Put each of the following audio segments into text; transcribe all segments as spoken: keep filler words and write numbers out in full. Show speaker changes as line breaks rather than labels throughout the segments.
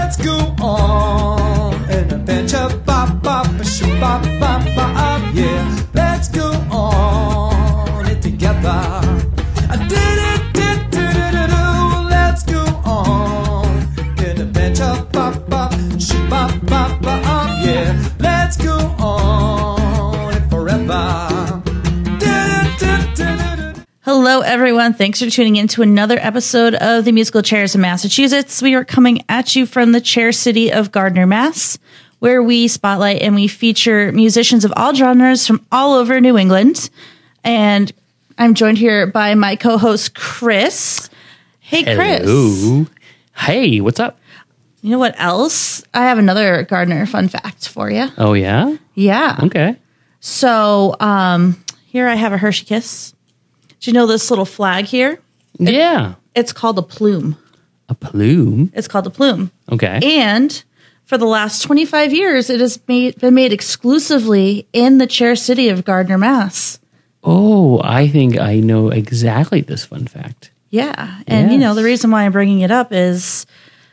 let's go on an adventure. Bop, bop, shoo, bop, bop, bop, yeah. Let's go on it together. I did it, did, did, did, did, did. Let's go on an adventure. Bop, bop, shoo, bop, bop, bop, yeah. Let's go on it forever. Did it, did, did, did, did.
Hello, everyone. Thanks for tuning in to another episode of the Musical Chairs in Massachusetts. We are coming at you from the Chair City of Gardner, Mass., where we spotlight and we feature musicians of all genres from all over New England. And I'm joined here by my co-host, Chris. Hey, Chris.
Hello. Hey, what's up?
You know what else? I have another Gardner fun fact for you.
Oh, yeah?
Yeah.
Okay.
So um, here I have a Hershey Kiss. Do you know this little flag here? It,
yeah.
It's called a plume.
A plume?
It's called a plume.
Okay.
And for the last twenty-five years, it has made, been made exclusively in the Chair City of Gardner, Mass.
Oh, I think I know exactly this fun fact.
Yeah. And, you know,
Yes.
the reason why I'm bringing it up is,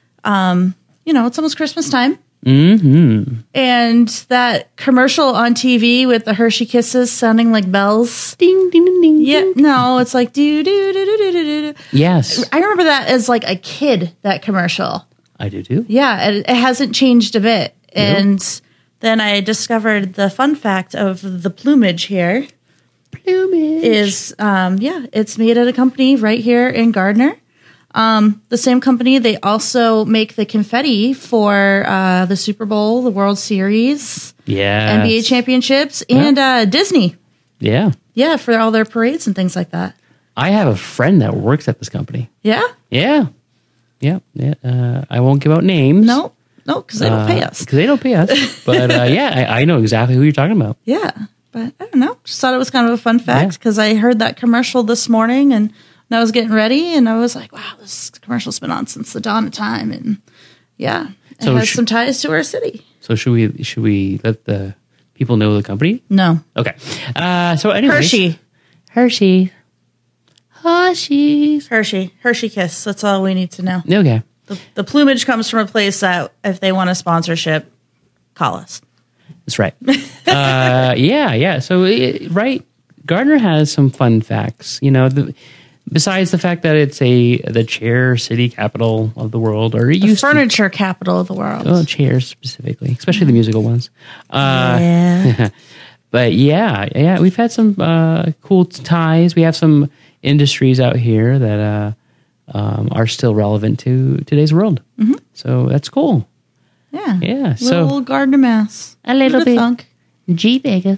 um, you know, it's almost Christmas time.
Mm-hmm.
And that commercial on T V with the Hershey Kisses sounding like bells.
Ding, ding, ding, ding.
Yeah, no, it's like do do do do do do do.
Yes,
I remember that as like a kid, that commercial.
I do too.
Yeah, it, it hasn't changed a bit. And then I discovered the fun fact of the plumage here
Plumage.
is, um, yeah, it's made at a company right here in Gardner. Um, the same company, they also make the confetti for uh, the Super Bowl, the World Series,
Yeah.
N B A championships, and uh, Disney.
Yeah.
Yeah, for all their parades and things like that.
I have a friend that works at this company.
Yeah?
Yeah. Yeah. Yeah. Uh, I won't give out names.
No, no, because they don't pay us.
Because they don't pay us. But uh, yeah, I, I know exactly who you're talking about.
Yeah, but I don't know. Just thought it was kind of a fun fact
Yeah.
because I heard that commercial this morning and I was getting ready and I was like, wow, this commercial's been on since the dawn of time. And yeah, it
So
has
sh-
some ties to our city.
So should we should we let the people know the company?
No.
Okay. Uh, so anyway,
Hershey.
Hershey. Hershey's.
Hershey. Hershey Kiss. That's all we need to know.
Okay.
The, the plumage comes from a place that if they want a sponsorship, call us.
That's right. uh, yeah, yeah. So, it, right, Gardner has some fun facts. You know, the, besides the fact that it's a the chair city capital of the world, or it
The
used
furniture capital of the world.
to. Oh, chairs specifically, especially the musical ones. Uh,
yeah.
But yeah, yeah, we've had some uh, cool ties. We have some industries out here that uh, um, are still relevant to today's world. Mm-hmm. So that's cool.
Yeah.
Yeah,
Little
so-
Gardner, Mass.
A little
Good
bit.
funk.
G Vegas.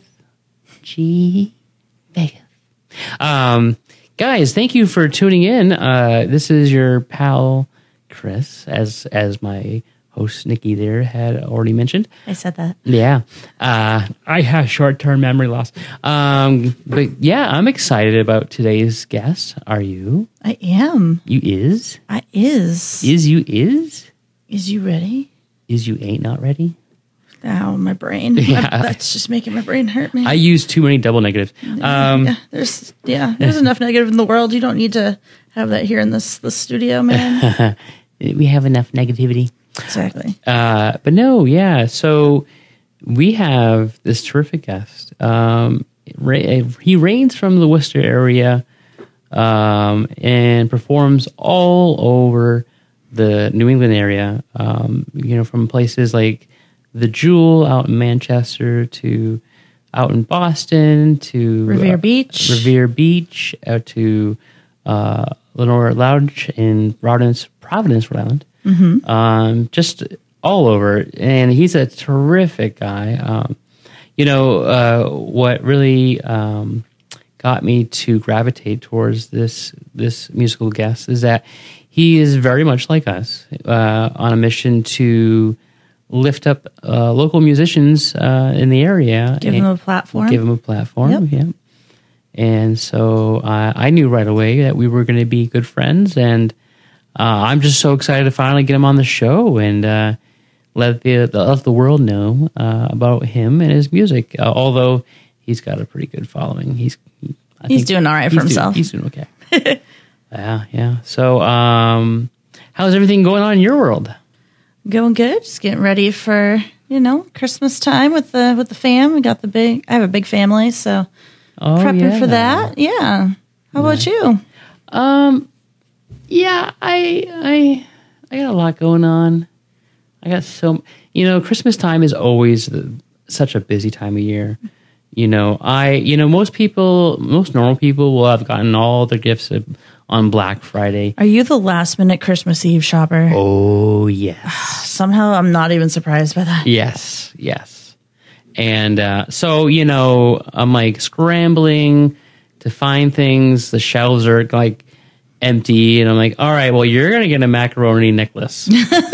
G Vegas. Um, guys, thank you for tuning in. Uh, this is your pal Chris, as as my host Nikki there had already mentioned.
I said that.
Yeah, uh, I have short term memory loss. Um, but yeah, I'm excited about today's guest. Are you?
I am.
You is
I is.
is you is
Is you ready?
is you ain't not ready.
Ow, my brain.
Yeah.
My- that's just making my brain hurt, man.
I use too many double negatives. Um,
yeah, there's yeah, there's enough negative in the world. You don't need to have that here in this this studio, man.
we have enough negativity.
Exactly.
Uh, but no, yeah. So we have this terrific guest. Um, ra- he reigns from the Worcester area um, and performs all over the New England area. Um, you know, from places like the Jewel out in Manchester to out in Boston to
Revere
uh,
Beach.
Revere Beach, out to uh, Lenore Lounge in Providence, Providence, Rhode Island.
Mm-hmm.
Um, just all over, and he's a terrific guy. Um, you know, uh, what really um, got me to gravitate towards this this musical guest is that he is very much like us, uh, on a mission to lift up uh, local musicians uh, in the area,
Give
and
them a platform.
Give them a platform.
Yep.
Yeah. And so uh, I knew right away that we were going to be good friends, and uh, I'm just so excited to finally get him on the show and uh, let the, the let the world know uh, about him and his music. Uh, although he's got a pretty good following, he's he, I
He's
think
doing all right for
he's doing-
himself.
he's doing okay. yeah, yeah. So, um, how's everything going on in your world?
Going good. Just getting ready for, you know, Christmas time with the with the fam. We got the big. I have a big family, so
Oh,
prepping
yeah.
for that. Yeah. How about you?
Um, yeah, I, I, I got a lot going on. I got so, you know, Christmas time is always the, such a busy time of year. You know, I, you know, most people, most normal people will have gotten all their gifts on Black Friday.
Are you the last minute Christmas Eve shopper?
Oh, yes.
Somehow I'm not even surprised by that.
Yes, yes. And uh, so, you know, I'm like scrambling to find things. The shelves are like empty. And I'm like, all right, well, you're going to get a macaroni necklace.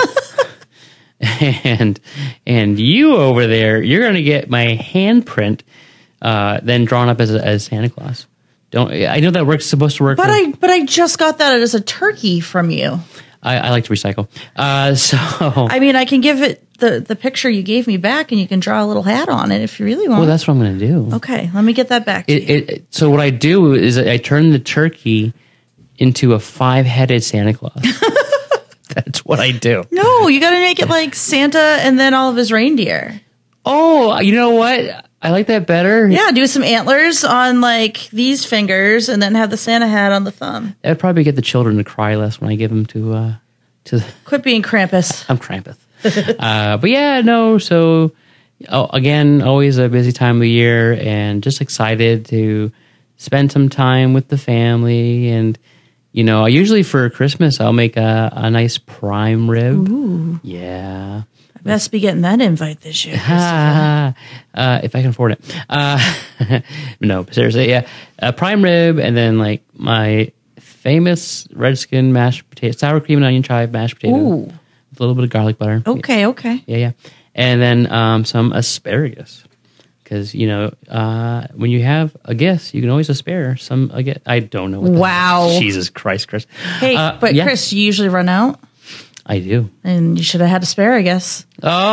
and and you over there, you're going to get my handprint uh, then drawn up as, a, as Santa Claus. Don't I know that works supposed to work?
But
for,
I but I just got that as a turkey from you.
I, I like to recycle. Uh, so
I mean, I can give it the, the picture you gave me back, and you can draw a little hat on it if you really want.
well, that's what I'm going to do.
Okay, let me get that back to
It,
you.
it, it- so what I do is I turn the turkey into a five-headed Santa Claus. That's what I do.
No, you got to make it like Santa and then all of his reindeer.
Oh, you know what? I like that better.
Yeah, do some antlers on like these fingers, and then have the Santa hat on the thumb.
That'd probably get the children to cry less when I give them to uh, to. The,
Quit being Krampus.
I'm Krampus. uh, but yeah, no. So oh, again, always a busy time of the year, and just excited to spend some time with the family. And you know, usually for Christmas, I'll make a, a nice prime rib.
Ooh,
Yeah.
I best be getting that invite this year.
uh, if I can afford it. Uh, no, seriously, yeah. Uh, prime rib, and then like my famous Redskin mashed potato, sour cream and onion chive mashed potato,
Ooh.
with a little bit of garlic butter.
Okay, okay.
Yeah, yeah. And then um, some asparagus. Because, you know, uh, when you have a guest, you can always spare some. I, get, I don't know what that
Wow.
is. Jesus Christ, Chris.
Hey,
Uh,
but
yeah,
Chris, you usually run out,
I do.
and you should have had asparagus.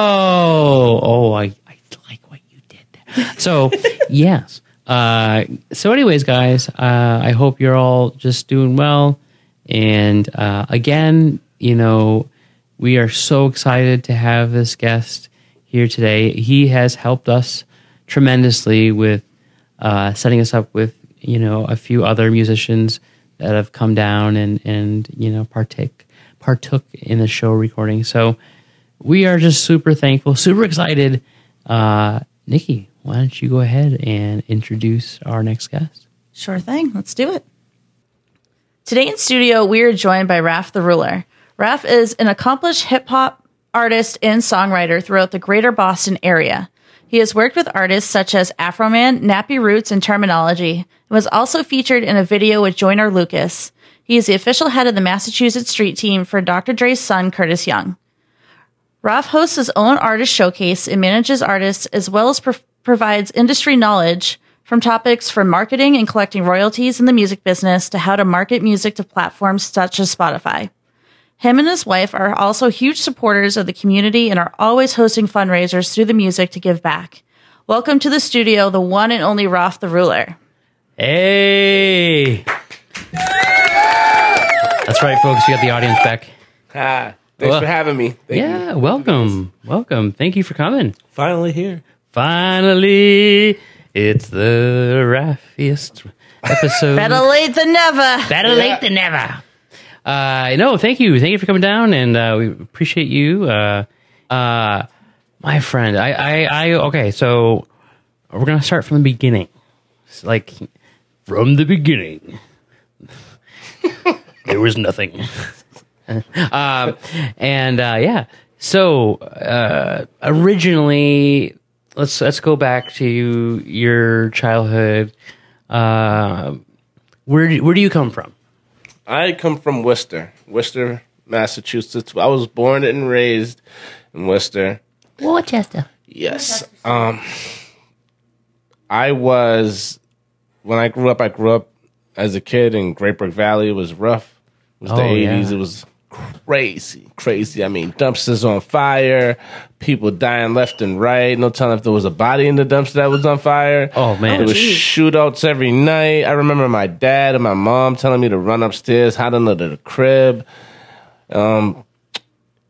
Oh, oh, I, I like what you did there. So, yes. Uh, so, anyways, guys, uh, I hope you're all just doing well. And uh, again, you know, we are so excited to have this guest here today. He has helped us tremendously with uh, setting us up with, you know, a few other musicians that have come down and, and you know, partake, partook in the show recording. So, we are just super thankful, super excited. Uh, Nikki, why don't you go ahead and introduce our next guest?
Sure thing. Let's do it. Today in studio, we are joined by Raph the Ruler. Raph is an accomplished hip-hop artist and songwriter throughout the greater Boston area. He has worked with artists such as Afroman, Nappy Roots, and Terminology, and was also featured in a video with Joyner Lucas. He is the official head of the Massachusetts Street Team for Doctor Dre's son, Curtis Young. Raph hosts his own artist showcase and manages artists, as well as pro- provides industry knowledge from topics from marketing and collecting royalties in the music business to how to market music to platforms such as Spotify. Him and his wife are also huge supporters of the community and are always hosting fundraisers through the music to give back. Welcome to the studio, the one and only Raph the Ruler.
Hey! That's right, folks. You got the audience back.
Hi. Thanks
Well,
for having me. Thank
yeah,
you.
welcome. Welcome. Thank you for coming.
Finally here.
Finally, it's the Raffiest episode.
Better late than never.
Better late than never. Uh, no, thank you. Thank you for coming down, and uh, we appreciate you. Uh, uh, my friend, I, I, I, okay, so we're going to start from the beginning. It's like, from the beginning, there was nothing. um, and uh, yeah, so uh, originally, let's let's go back to your childhood. Uh, where do, where do you come from?
I come from Worcester, Worcester, Massachusetts. I was born and raised in Worcester.
Worcester.
Yes. Um, I was, when I grew up, I grew up as a kid in Great Brook Valley. It was rough. It was the
Oh, yeah.
eighties. It was crazy, crazy. I mean, dumpsters on fire, people dying left and right. No telling if there was a body in the dumpster that was on fire.
Oh, man.
There was
geez.
shootouts every night. I remember my dad and my mom telling me to run upstairs, hide under the crib. Um,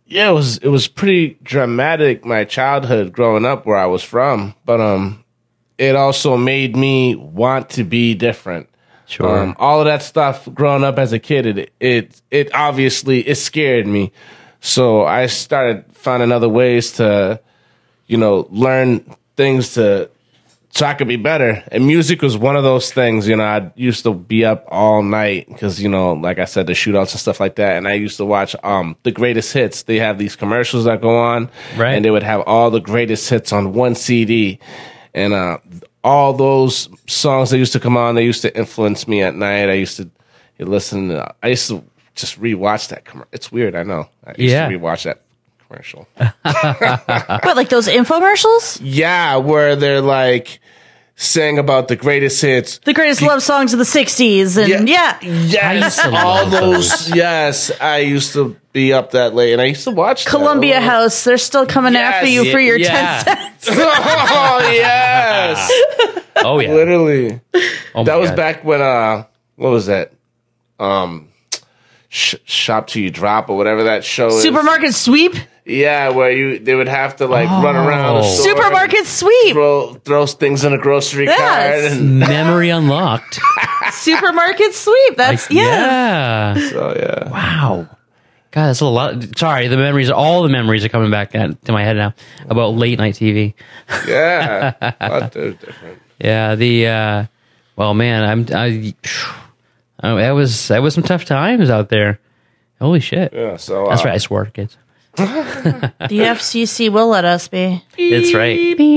yeah, it was it was pretty dramatic. My childhood growing up where I was from, but um, it also made me want to be different.
Sure.
Um, all of that stuff growing up as a kid, it it it obviously it scared me. So I started finding other ways to, you know, learn things to so I could be better. And music was one of those things. You know, I used to be up all night because, you know, like I said, the shootouts and stuff like that. And I used to watch um the greatest hits. They have these commercials that go on,
Right.
and they would have all the greatest hits on one C D. And uh, all those songs that used to come on, they used to influence me at night. I used to listen. To, I used to just rewatch that commercial. It's weird, I know. I used
Yeah.
to rewatch that commercial.
What, like those infomercials?
Yeah, where they're like saying about the greatest hits.
The greatest love songs of the sixties. And yeah.
Yes,
I used to
all
love
those. Yes, I used to be up that late, and I used to watch that.
Columbia
Oh.
House, they're still coming
Yes.
after you for your
Yeah.
ten cents.
Oh yes,
Oh yeah.
literally.
Oh, my
That was
God.
back when uh, what was that? Um, sh- Shop Till You Drop or whatever that show is.
Supermarket Sweep?
Yeah, where you they would have to like run around the
Oh.
store
Supermarket Sweep!
and throw throw things in a grocery
Yes.
cart. And,
Memory unlocked.
Supermarket Sweep. That's, yes.
Yeah.
so yeah.
Wow. God, that's a lot. Sorry, the memories, all the memories are coming back at, to my head now about late night T V.
Yeah, but they're different.
Yeah, the uh, well, man, I'm I. Oh, that was that was some tough times out there. Holy shit!
Yeah, so uh,
That's right. I swore, kids.
The F C C will let us be.
That's right.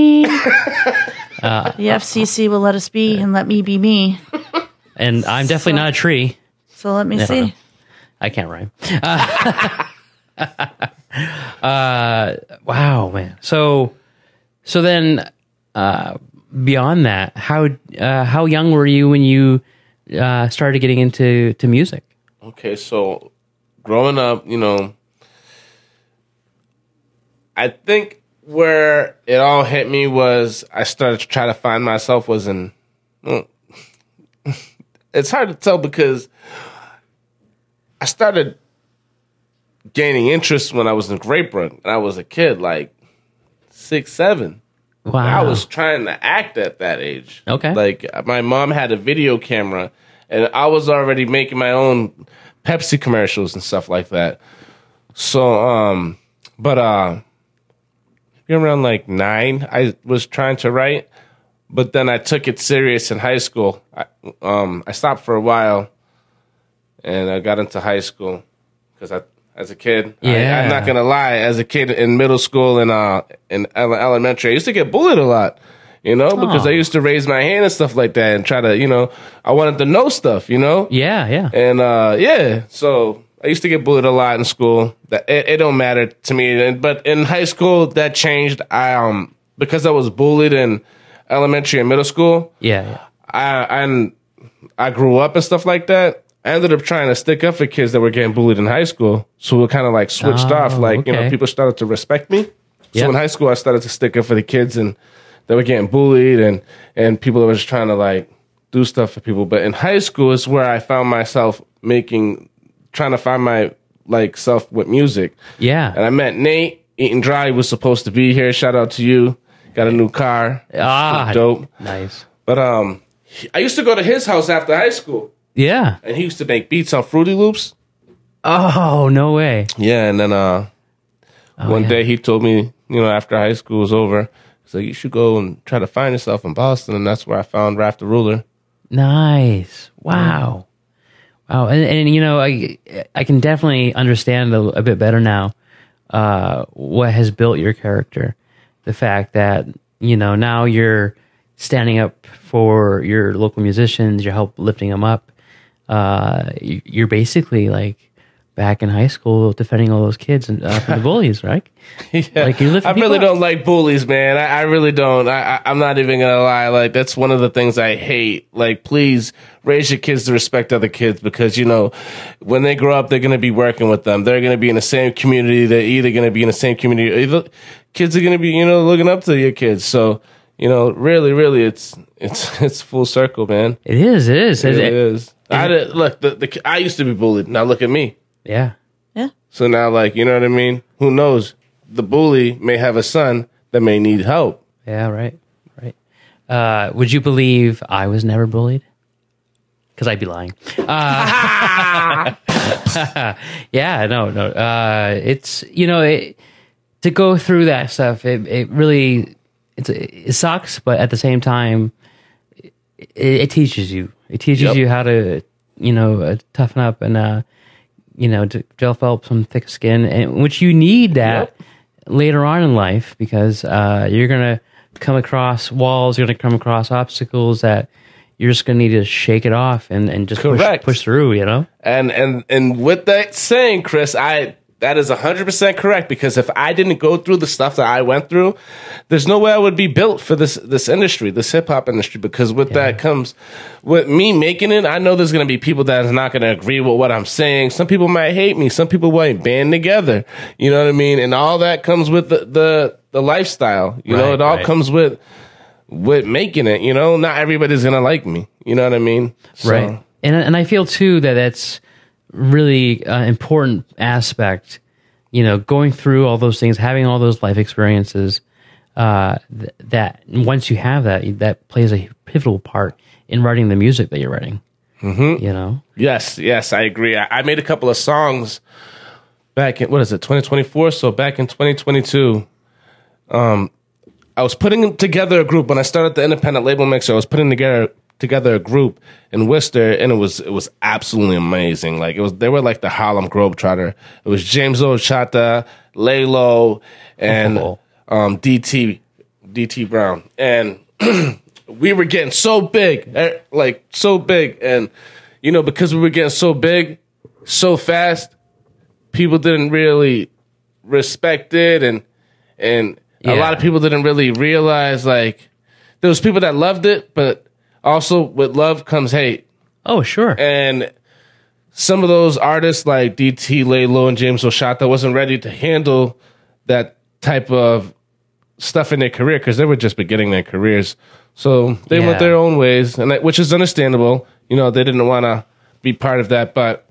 The F C C will let us be and let me be me.
And I'm definitely not a tree.
So let me
Yeah.
see.
I can't rhyme. Uh, uh, wow, man. So, so then, uh, beyond that, how uh, how young were you when you uh, started getting into to music?
Okay, so growing up, you know, I think where it all hit me was I started to try to find myself was in. Well, it's hard to tell because I started gaining interest when I was in Great Brook and I was a kid, like six, seven.
Wow.
I was trying to act at that age.
Okay.
Like my mom had a video camera and I was already making my own Pepsi commercials and stuff like that. So, um, but, uh, around like nine, I was trying to write, but then I took it serious in high school. I, um, I stopped for a while and I got into high school because I, as a kid,
Yeah.
I, I'm not gonna lie, as a kid in middle school and uh, in ele- elementary, I used to get bullied a lot, you know, because
Oh.
I used to raise my hand and stuff like that and try to, you know, I wanted to know stuff, you know.
Yeah, yeah.
And uh, yeah, so I used to get bullied a lot in school. That it, it don't matter to me. And- But in high school, that changed. I um because I was bullied in elementary and middle school.
Yeah, yeah.
I and I grew up and stuff like that. I ended up trying to stick up for kids that were getting bullied in high school. So we kind of like switched
Oh,
off. Like you know,
okay.
people started to respect me. So
Yeah.
in high school, I started to stick up for the kids and they were getting bullied and and people that was trying to like do stuff for people. But in high school is where I found myself making, trying to find my like self with music.
Yeah.
And I met Nate. Eating Dry was supposed to be here. Shout out to you. Got a new car.
Ah,
Dope.
Nice.
But um, I used to go to his house after high school,
Yeah.
and he used to make beats on Fruity Loops.
Oh, no way.
Yeah, and then uh, one
yeah.
day he told me, you know, after high school was over, he's like, you should go and try to find yourself in Boston, and that's where I found Raph the Ruler.
Nice. Wow. Wow. And, and you know, I I can definitely understand a, a bit better now uh, what has built your character. The fact that, you know, now you're standing up for your local musicians, you're help lifting them up. Uh, you- you're basically like back in high school defending all those kids and uh, from the bullies, right?
Yeah.
Like, you're lifting
I really
people up.
don't like bullies, man. I, I really don't. I, I, I'm not even gonna lie. Like that's one of the things I hate. Like, please raise your kids to respect other kids because you know when they grow up, they're gonna be working with them. They're gonna be in the same community. They're either gonna be in the same community. Either, kids are gonna be, you know, looking up to your kids. So, you know, really, really, it's it's it's full circle, man.
It is. It is.
It
It-
really is. I did, look. The, the I used to be bullied. Now look at me.
Yeah.
Yeah.
So now, like, you know what I mean? who knows? The bully may have a son that may need help.
Yeah, right, right. Uh, would you believe I was never bullied? Because I'd be lying. Uh, yeah, no, no. Uh, it's, you know, it, to go through that stuff, it, it really, it's, it sucks, but at the same time, it, it teaches you. It teaches
Yep.
you how to, you know, uh, toughen up and, uh, you know, to develop some thick skin, and which you need that
Yep.
later on in life, because uh, you're going to come across walls, you're going to come across obstacles that you're just going to need to shake it off and, and just push,
Correct.
push through, you know?
And and and with that saying, Chris, I that is one hundred percent correct, because if I didn't go through the stuff that I went through, there's no way I would be built for this this industry, this hip hop industry, because with that comes with me making it, I know there's going to be people that is not going to agree with what I'm saying. Some people might hate me, some people might band together. You know what I mean? And all that comes with the the, the lifestyle. You know,
Right,
it all
right.
comes with with making it, you know. Not everybody's going to like me. You know what I mean? So,
Right. And and I feel too that that's really an important aspect, you know, going through all those things, having all those life experiences, uh, th- that once you have that, that plays a pivotal part in writing the music that you're writing. Mm-hmm. You know?
Yes, yes, I agree. I, I made a couple of songs back in, what is it, twenty twenty-four? So back in twenty twenty-two, um, I was putting together a group. When I started the independent label mixer, I was putting together together a group in Worcester, and it was it was absolutely amazing. Like it was, they were like the Harlem Globetrotter. It was James Ochata, Laylo, and
Oh.
um, D T D T Brown, and we were getting so big, eh, like so big, and you know, because we were getting so big, so fast, people didn't really respect it, and and a
Yeah.
lot of people didn't really realize, like, there was people that loved it, but also with love comes hate.
Oh, sure.
And some of those artists like D T, Laylo, and James Ochata wasn't ready to handle that type of stuff in their career, because they were just beginning their careers. So they
Yeah.
went their own ways, and that, which is understandable. You know, they didn't want to be part of that. But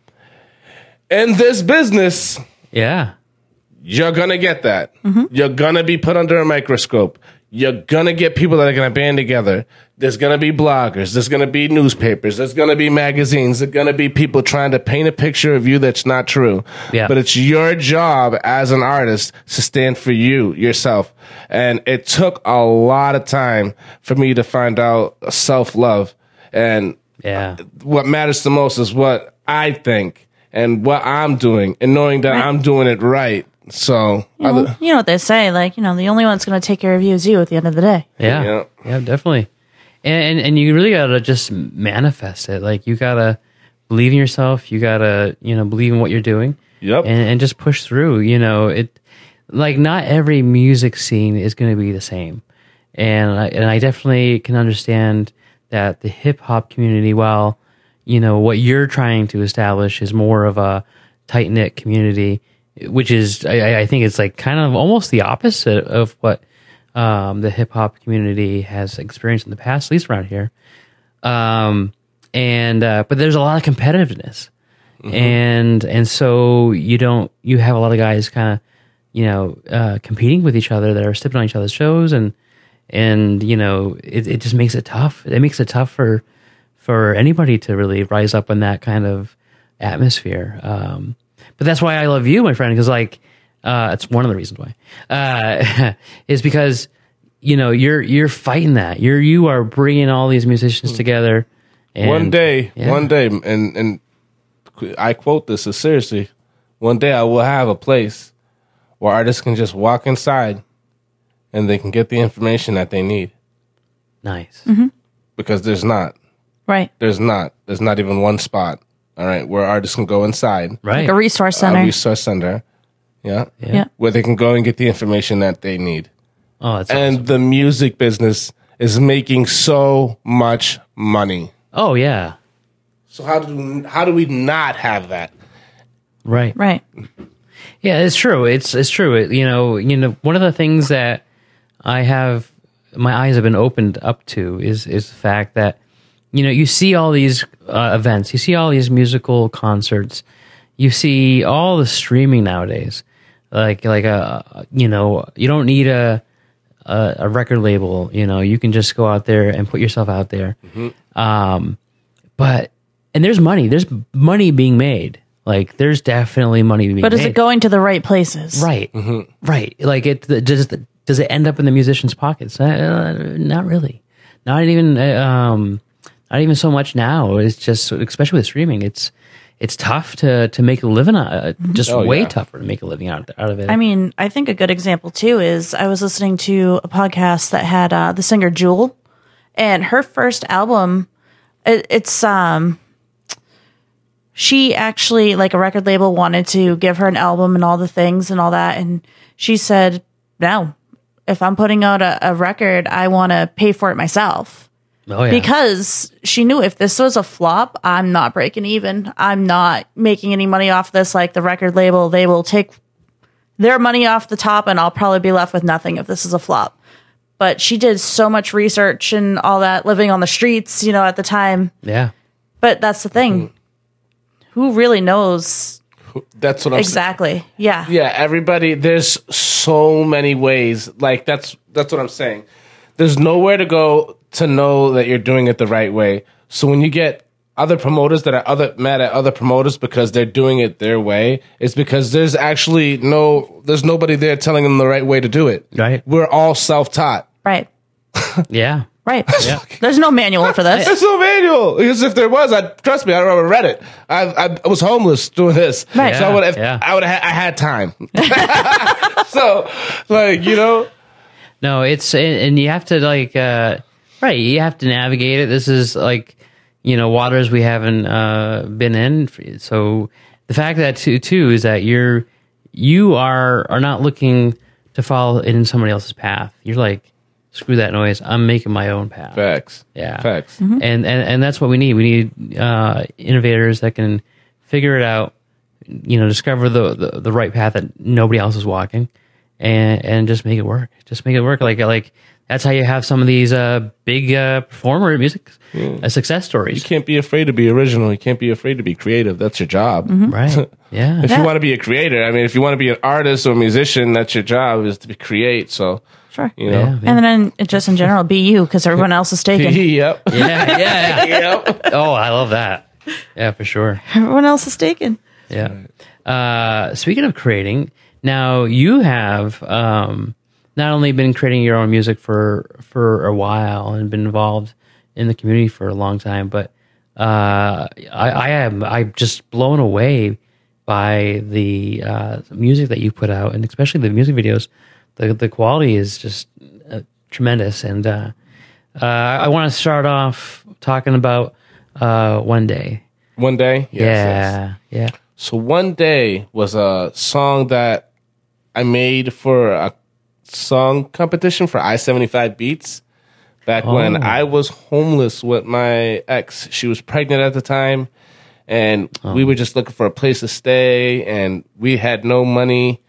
in this business,
Yeah.
you're going to get that. You're going to be put under a microscope. You're going to get people that are going to band together. There's going to be bloggers. There's going to be newspapers. There's going to be magazines. There's going to be people trying to paint a picture of you that's not true.
Yeah.
But it's your job as an artist to stand for you, yourself. And it took a lot of time for me to find out self-love. And
Yeah.
what matters the most is what I think and what I'm doing, and knowing that
Right.
I'm doing it right. So,
You know,
other-
you know what they say, like, you know, the only one that's going to take care of you is you at the end of the day.
Yeah.
Yeah.
Yeah, definitely. And, and and you really gotta just manifest it. Like you gotta believe in yourself. You gotta, you know, believe in what you're doing.
Yep.
And and just push through. You know, it like not every music scene is going to be the same. And I, and I definitely can understand that the hip hop community, while you know what you're trying to establish is more of a tight knit community, which is I, I think it's like kind of almost the opposite of what um, the hip hop community has experienced in the past, at least around here. Um, and uh, but there's a lot of competitiveness, and and so you don't you have a lot of guys kind of you know uh, competing with each other that are stepping on each other's shows, and and you know it it just makes it tough. It makes it tough for for anybody to really rise up in that kind of atmosphere. Um, but that's why I love you, my friend, because like uh, it's one of the reasons why uh, is because you know you're you're fighting that. You're you are bringing all these musicians together. And,
one day,
yeah.
one day, and and I quote this as seriously. One day, I will have a place where artists can just walk inside, and they can get the information that they need.
Nice.
Because there's not,
Right.
there's not, there's not even one spot. All right, where artists can go inside,
Right.
Like a resource
a
center.
resource center, yeah,
yeah.
Yeah.
where they can go and get the information that they need.
Oh, that's
And
awesome.
the music business is making so much money.
Oh, yeah.
So how do how do we not have that?
Right.
Right.
Yeah, it's true. It's it's true. It, you know, you know, one of the things that I have my eyes have been opened up to is is the fact that you know you see all these uh, events, you see all these musical concerts, you see all the streaming nowadays. like like a you know you don't need a, a a record label. You know, you can just go out there and put yourself out there. Mm-hmm. Um, but and there's money. There's money being made. Like there's definitely money being made.
But is it going to the right places?
Right, mm-hmm. right. Like it does. Does it end up in the musician's pockets? Uh, not really. Not even. Uh, um, not even so much now. It's just, especially with streaming, it's it's tough to to make a living. Uh, just
oh,
way
yeah.
tougher to make a living out out of it.
I mean, I think a good example too is I was listening to a podcast that had uh, the singer Jewel, and her first album. It, it's um. She actually, like a record label, wanted to give her an album and all the things and all that, and she said, "No, if I'm putting out a, a record, I want to pay for it myself."
oh yeah,
Because she knew if this was a flop, I'm not breaking even. I'm not making any money off this. Like the record label, they will take their money off the top, and I'll probably be left with nothing if this is a flop. But she did so much research and all that, living on the streets, you know, at the time.
yeah.
But that's the thing. Mm-hmm. Who really knows
That's what I'm
exactly?
saying.
Yeah.
Yeah, everybody, there's so many ways. Like that's that's what I'm saying. There's nowhere to go to know that you're doing it the right way. So when you get other promoters that are other mad at other promoters because they're doing it their way, it's because there's actually no there's nobody there telling them the right way to do it.
Right.
We're all self-taught.
Right.
Yeah.
Right. There's no manual for this.
There's no manual. Because if there was, I trust me, I would have read it. I, I, I was homeless doing this,
Right.
so I would have.
Yeah.
I would have. I had time. So, like you know,
No, it's and and you have to like uh, right. You have to navigate it. This is like you know waters we haven't uh, been in. So the fact that too too is that you're you are are not looking to follow in somebody else's path. You're like, screw that noise. I'm making my own path.
facts.
Yeah.
Facts.
Mm-hmm.
And, and and that's what we need. We need uh, innovators that can figure it out. You know, discover the, the, the right path that nobody else is walking, and and just make it work. Just make it work. Like like that's how you have some of these uh, big uh, performer music uh, success
You
stories.
can't be afraid to be original. You can't be afraid to be creative. That's your job.
Right? Yeah.
If
Yeah.
you want to be a creator, I mean, if you want to be an artist or musician, that's your job is to be create. So,
Sure.
you know.
Yeah.
And then in, just in general, be you because everyone else is taken.
Yep.
Yeah. Yeah.
Yep.
Oh, I love that. Yeah, for sure.
Everyone else is taken.
Yeah. Uh, speaking of creating, now you have um, not only been creating your own music for for a while and been involved in the community for a long time, but uh, I, I am I'm just blown away by the uh, music that you put out, and especially the music videos. The the quality is just uh, tremendous, and uh, uh, I want to start off talking about uh, One Day.
One day. Yes, yes.
yeah, yeah.
So One Day was a song that I made for a song competition for I seventy-five Beats back
Oh.
when I was homeless with my ex. She was pregnant at the time, and we were just looking for a place to stay, and we had no money.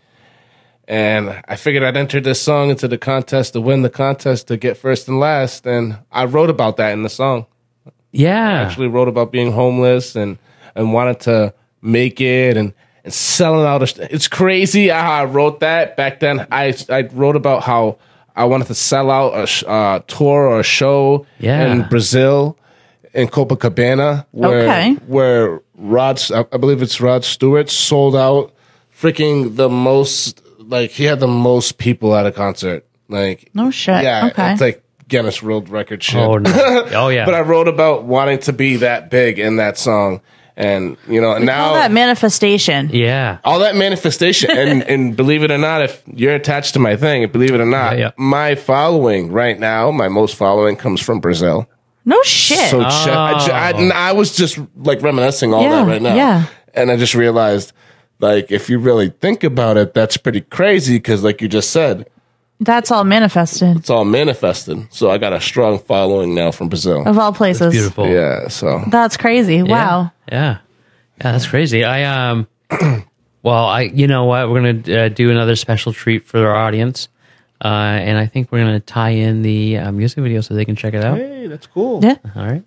And I figured I'd enter this song into the contest to win the contest to get first and last. And I wrote about that in the song.
Yeah.
Actually wrote about being homeless and, and wanted to make it and, and selling out. A, it's crazy how I wrote that back then. I, I wrote about how I wanted to sell out a sh- uh, tour or a show
Yeah.
in Brazil, in Copacabana, where,
Okay.
where Rod, I I believe it's Rod Stewart, sold out freaking the most, like he had the most people at a concert. Like,
No shit.
yeah,
Okay.
it's like Guinness World Record shit.
Oh, no. Oh, yeah.
But I wrote about wanting to be that big in that song. And, you know, now
All that manifestation.
Yeah.
all that manifestation. and, and believe it or not, if you're attached to my thing, believe it or not,
Yeah, yeah.
my following right now, my most following comes from Brazil.
No shit.
So check, I, ju- I, and I was just like reminiscing all
Yeah,
that right now.
yeah.
And I just realized, like, if you really think about it, that's pretty crazy because, like you just said,
That's all manifested
it's all manifested. So I got a strong following now from Brazil.
of all places.
Beautiful.
Yeah, so
That's crazy.
Yeah.
Wow.
Yeah. Yeah, that's crazy. I um well, I you know what? We're going to uh, do another special treat for our audience. Uh, and I think we're going to tie in the uh, music video so they can check it out.
hey, that's cool.
Yeah.
All right.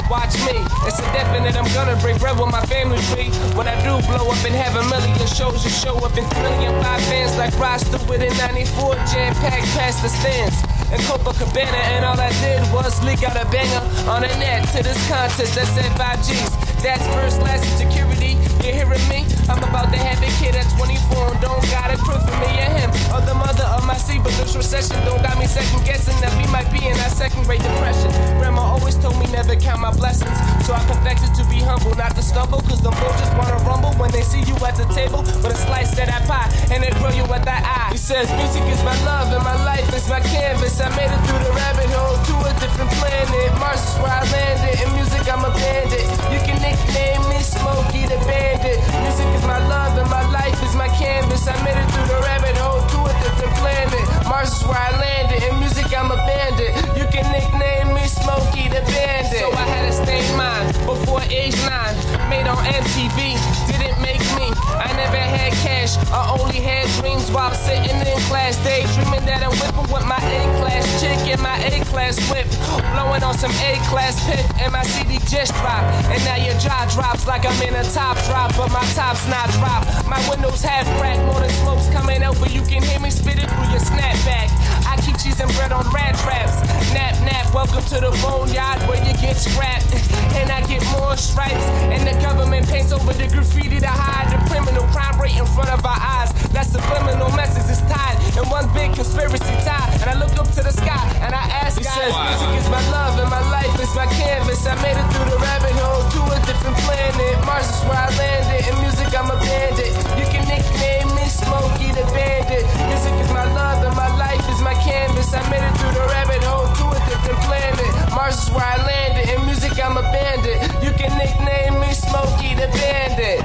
watch me. It's a definite I'm gonna break bread with my family tree. When I do blow up and have a million shows, you show up in trillion five fans like Rod Stewart in ninety-four, jam packed past the stands. And Copacabana, and all I did was leak out a banger on the net to this contest that said five G's. That's first class and security, you hearing me? I'm about to have a kid at twenty-four and don't got a crew for me and him. Or the mother of my seed, but this recession don't got me second guessing that we might be in that second grade depression. Grandma always told me never count my blessings, so I perfected to be humble, not to stumble, cause the boys just wanna rumble when they see you at the table with a slice of that pie, and they grill you at that eye. He says music is my love and my life is my canvas. I made it through the rabbit hole to a different planet. Mars is where I landed, in music I'm a bandit. You can nickname me Smokey the Bandit. Music is my love and my life is my canvas. I made it through the rabbit hole to a different planet. Mars is where I landed, in music I'm a bandit. You can nickname me Smokey the Bandit. So I had to stay mine before age nine. Made on M T V, didn't make me. I never had cash, I only had dreams while sitting in class, daydreaming that I'm whipping with my A-class chick and my A-class whip, blowing on some A-class pit, and my C D just dropped. And now your jaw drops like I'm in a top drop, but my top's not dropped. My windows half cracked, more than smoke's coming out, but you can hear me spit it through your snapback. I keep cheese and bread on rat traps. Nap, nap, welcome to the boneyard where you get scrapped. And I get more stripes, and the government paints over the graffiti to hide the criminal crime right in front of our eyes. That subliminal message is tied in one big conspiracy tie. And I look up to the sky and I ask God, says, music is my love and my life is my canvas. I made it through the rabbit hole to a different planet. Mars is where I landed, in music I'm a bandit. You can nickname me Smokey the Bandit. Music is my love and my life is my canvas. I made it through the rabbit hole to a different planet. Mars is where I landed, in music I'm a bandit. You can nickname me Smokey the Bandit.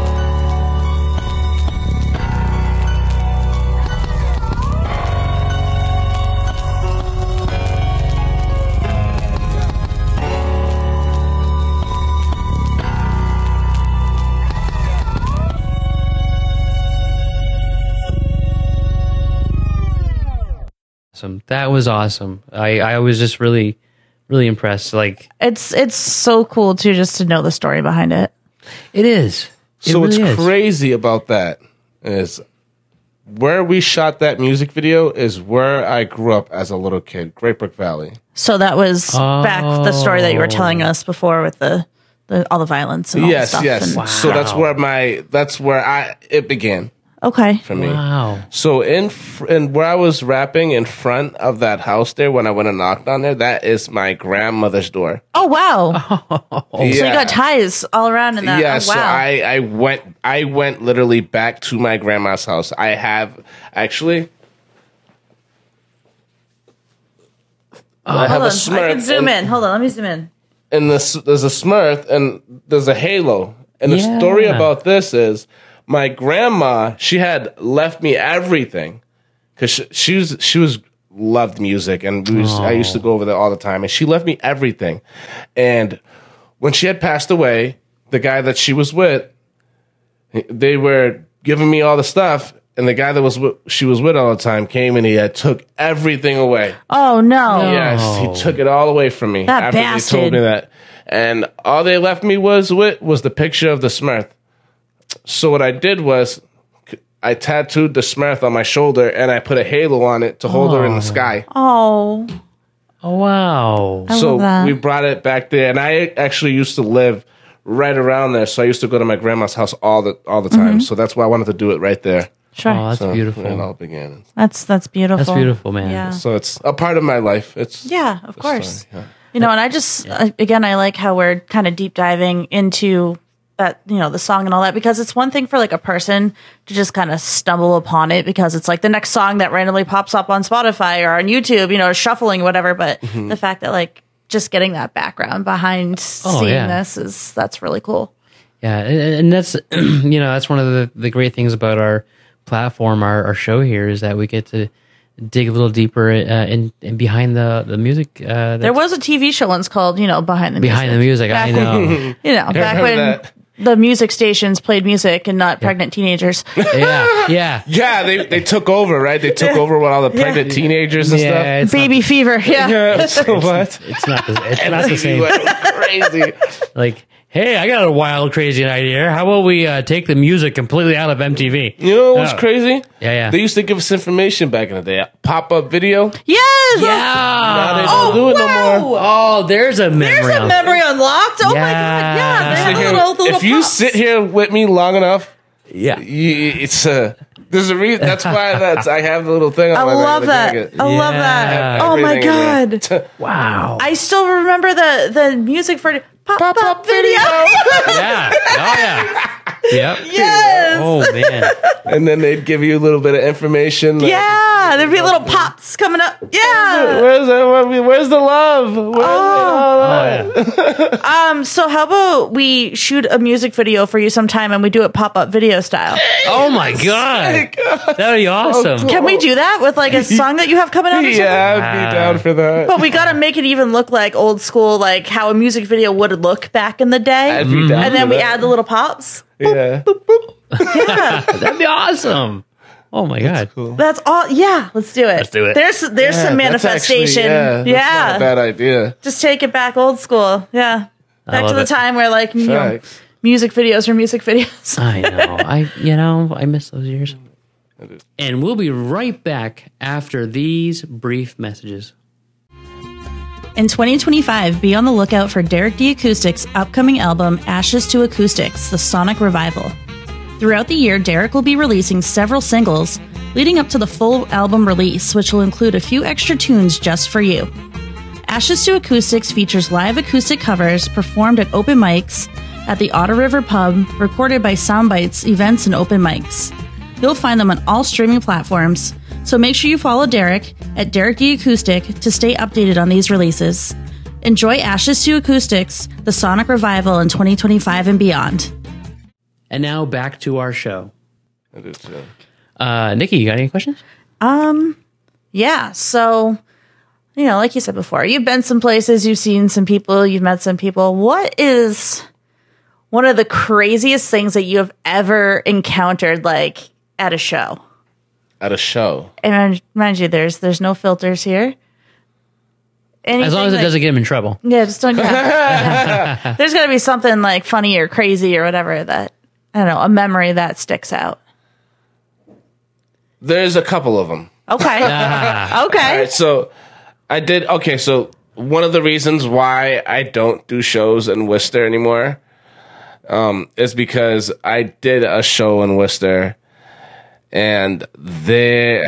Awesome. That was awesome. I, I was just really, really impressed. Like
It's it's so cool too, just to know the story behind it.
it is. It
So
really
what's
is.
crazy about that is where we shot that music video is where I grew up as a little kid, Great Brook Valley.
So that was back the story that you were telling
Oh.
us before with the, the all the violence and all the
Yes,
stuff.
yes.
And,
So that's where my that's where I it began
Okay.
for me.
Wow.
So in fr- in where I was rapping in front of that house there when I went and knocked on there, that is my grandmother's door.
Oh wow. So you got ties all around in that.
Yeah,
oh, wow.
so I, I went I went literally back to my grandma's house. I have actually I have
Hold
a
on.
Smurf.
I can zoom
and,
in. Hold on, let me zoom in.
And this, there's a Smurf and there's a halo. And the
Yeah.
story about this is my grandma, she had left me everything because she, she was she was loved music, and we used, I used to go over there all the time, and she left me everything. And when she had passed away, the guy that she was with, they were giving me all the stuff, and the guy that was with, she was with all the time came and he had took everything away.
Oh no.
Yes, he took it all away from me
That
after
bastard.
they told me that. And all they left me was with was the picture of the Smurf. So what I did was I tattooed the Smurf on my shoulder and I put a halo on it to hold her in the sky.
Oh.
Oh, wow.
I
So
love that.
we brought it back there, and I actually used to live right around there. So I used to go to my grandma's house all the all the time. So that's why I wanted to do it right there.
Sure.
Oh, that's
So
beautiful.
It all began.
That's that's beautiful.
That's beautiful, man.
Yeah.
So it's a part of my life. It's
Yeah, of
the
course.
story, yeah.
You know, and I just uh, again, I like how we're kind of deep diving into that, you know, the song and all that, because it's one thing for like a person to just kind of stumble upon it because it's like the next song that randomly pops up on Spotify or on YouTube, you know, shuffling, whatever. But
Mm-hmm.
the fact that like just getting that background behind
Oh,
seeing
yeah.
this is that's really cool.
Yeah, and, and that's you know that's one of the, the great things about our platform, our, our show here, is that we get to dig a little deeper uh, in, in behind the the music. Uh,
There was a T V show once called, you know, Behind the
behind the
Music.
music. I
Back
know.
You know, back
remember
when
that.
the music stations played music and not pregnant teenagers.
Yeah, yeah.
Yeah, they they took over, right? They took over with all the pregnant teenagers and
Yeah, it's
Baby
not,
fever. Yeah.
stuff. Yeah, so what?
it's not the, it's not the same.
Crazy.
Like, hey, I got a wild, crazy idea. How about we uh, take the music completely out of M T V?
You know what's
Yeah.
crazy?
Yeah, yeah.
They used to give us information back in the day. Pop up video.
Yes.
Now they
Yeah.
don't do it no
wow.
more.
Oh, there's a memory.
There's a
on-
memory unlocked. Oh my god.
Yeah.
Yeah. They
Sit
have the
here-
little, the little
if you
pops.
sit here with me long enough,
Yeah.
you, it's uh, there's a reason. That's why that's I have the little thing on
I
my
love
regular
that.
jacket.
I love
Yeah.
that. Oh my
Everything in
god.
there.
Wow.
I still remember the the music for pop
Pop
up
up
video.
Yeah. Oh, yeah. Yep.
Yes.
Oh, man.
And then they'd give you a little bit of information. like,
Yeah, there'd be little pops coming up. Yeah.
Where's the, where's the love? Where's
Oh.
the,
Oh, yeah.
Um. So how about we shoot a music video for you sometime and we do it pop up video style?
Oh, my God. That'd be awesome.
Can we do that with like a song that you have coming out or something?
yeah, I'd be
Wow.
down for that.
But we got to make it even look like old school, like how a music video would look back in the day.
I'd be down
And then
for
we
that.
add the little pops.
Yeah.
That'd be awesome. Oh, my God.
Cool.
That's all. Yeah, let's do it.
Let's do it.
There's there's
Yeah,
some
that's actually-
manifestation.
yeah,
yeah,
that's not a bad idea.
just take it back old school. Yeah, back to
love
the
it.
time where like you know,
Facts.
music videos are music videos.
I know. I, you know, I miss those years. And we'll be right back after these brief messages.
In twenty twenty-five, be on the lookout for Derek D Acoustics' upcoming album, Ashes to Acoustics, The Sonic Revival. Throughout the year, Derek will be releasing several singles, leading up to the full album release, which will include a few extra tunes just for you. Ashes to Acoustics features live acoustic covers performed at open mics at the Otter River Pub, recorded by Soundbites events and open mics. You'll find them on all streaming platforms, so make sure you follow Derek at Derek D Acoustic to stay updated on these releases. Enjoy Ashes to Acoustics, the Sonic Revival in twenty twenty-five and beyond.
And now back to our show.
I do too.
Uh, Nikki, you got any questions?
Yeah, so, you know, like you said before, you've been some places, you've seen some people, you've met some people. What is one of the craziest things that you have ever encountered, like, at a show?
At a show.
And mind you, there's there's no filters here. Anything
As long as it
that-
doesn't get him in trouble.
Yeah, just don't. Yeah. There's got to be something like funny or crazy or whatever that, I don't know, a memory that sticks out.
There's a couple of them.
Okay.
Ah,
Okay.
All right, so I did. Okay, so one of the reasons why I don't do shows in Worcester anymore um, is because I did a show in Worcester, and they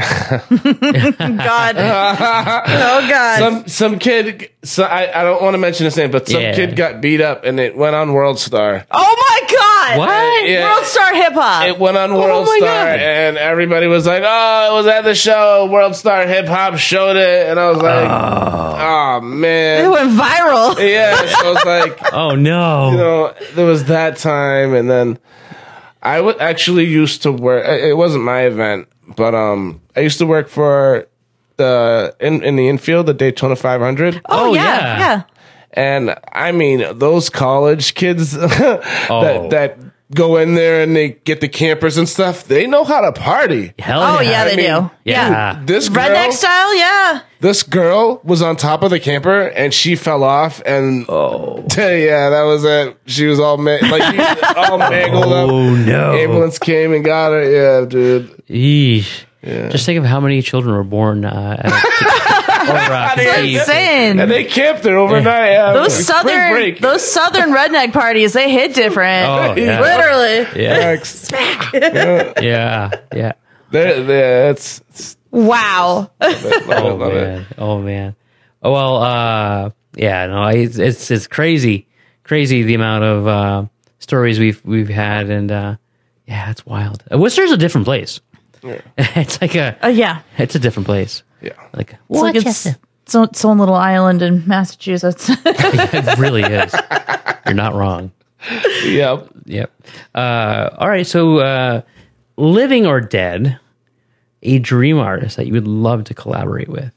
God. Oh, God.
some some kid. So I, I don't want to mention his name, but some
Yeah.
kid got beat up, and it went on World Star.
Oh, my God.
What?
Yeah.
World Star Hip Hop.
It went on World
my
Star,
God.
and everybody was like, "Oh, it was at the show. World Star Hip Hop showed it," and I was like, "Oh,
It
man."
went viral.
Yeah, so I was like,
Oh, no.
you know, there was that time, and then I would actually used to work. It wasn't my event, but um, I used to work for the in in the infield, the Daytona five hundred.
Oh,
Oh,
yeah.
yeah.
Yeah.
And I mean, those college kids that
Oh.
that go in there and they get the campers and stuff, they know how to party.
Hell
Oh,
yeah.
yeah, they
I mean,
do.
Yeah.
This girl,
Redneck style, yeah.
this girl was on top of the camper and she fell off, and
Oh.
yeah, that was it. She was all ma- like all mangled up.
Oh, no.
Ambulance came and got her. Yeah, dude.
Yeesh. Just think of how many children were born uh, at a, or, uh, conceived.
Insane.
And they camped there overnight. Yeah,
Those
Spring
southern,
break.
those southern redneck parties, they hit different.
Oh, yeah.
Literally.
Yeah.
Facts.
Yeah. Yeah.
They're, they're, it's, it's
Wow.
love it,
Oh,
love it.
man. Oh, man. Oh, well, uh, yeah, no, it's, it's, it's crazy, crazy the amount of uh, stories we've, we've had. And uh, yeah, it's wild. Uh, Worcester's a different place. It's like a,
Uh, yeah.
it's a different place.
Yeah.
Like,
It's like it's its own, its own little island in Massachusetts.
it really is. You're not wrong.
Yep.
Yep. Uh, all right. So, uh, living or dead, a dream artist that you would love to collaborate with.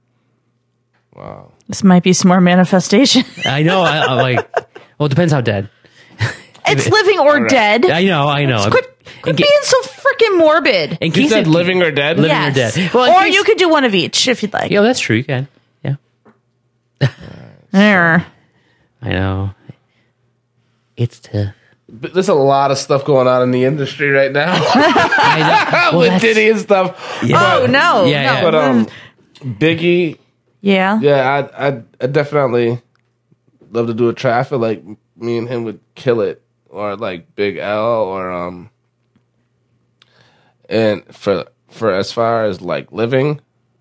Wow.
This might be some more manifestation.
I know. I, I like. Well, it depends how dead.
It's living or
Alright.
dead.
I know, I know.
Quit, quit
In ca-
being so freaking morbid.
in
You
case
said
it-
living or dead?
Living
Yes.
or dead. Well, in
or
case-
you could do one of each if you'd like.
Yeah, that's true. You can. Yeah,
There.
I know. It's tough.
But there's a lot of stuff going on in the industry right now
I know. Well,
with
that's-
Diddy and stuff.
Yeah.
Oh no.
Yeah,
no.
But um, Biggie,
yeah.
yeah, I, I I definitely love to do a track. I feel like me and him would kill it, or like Big L, or um, and for for as far as like living,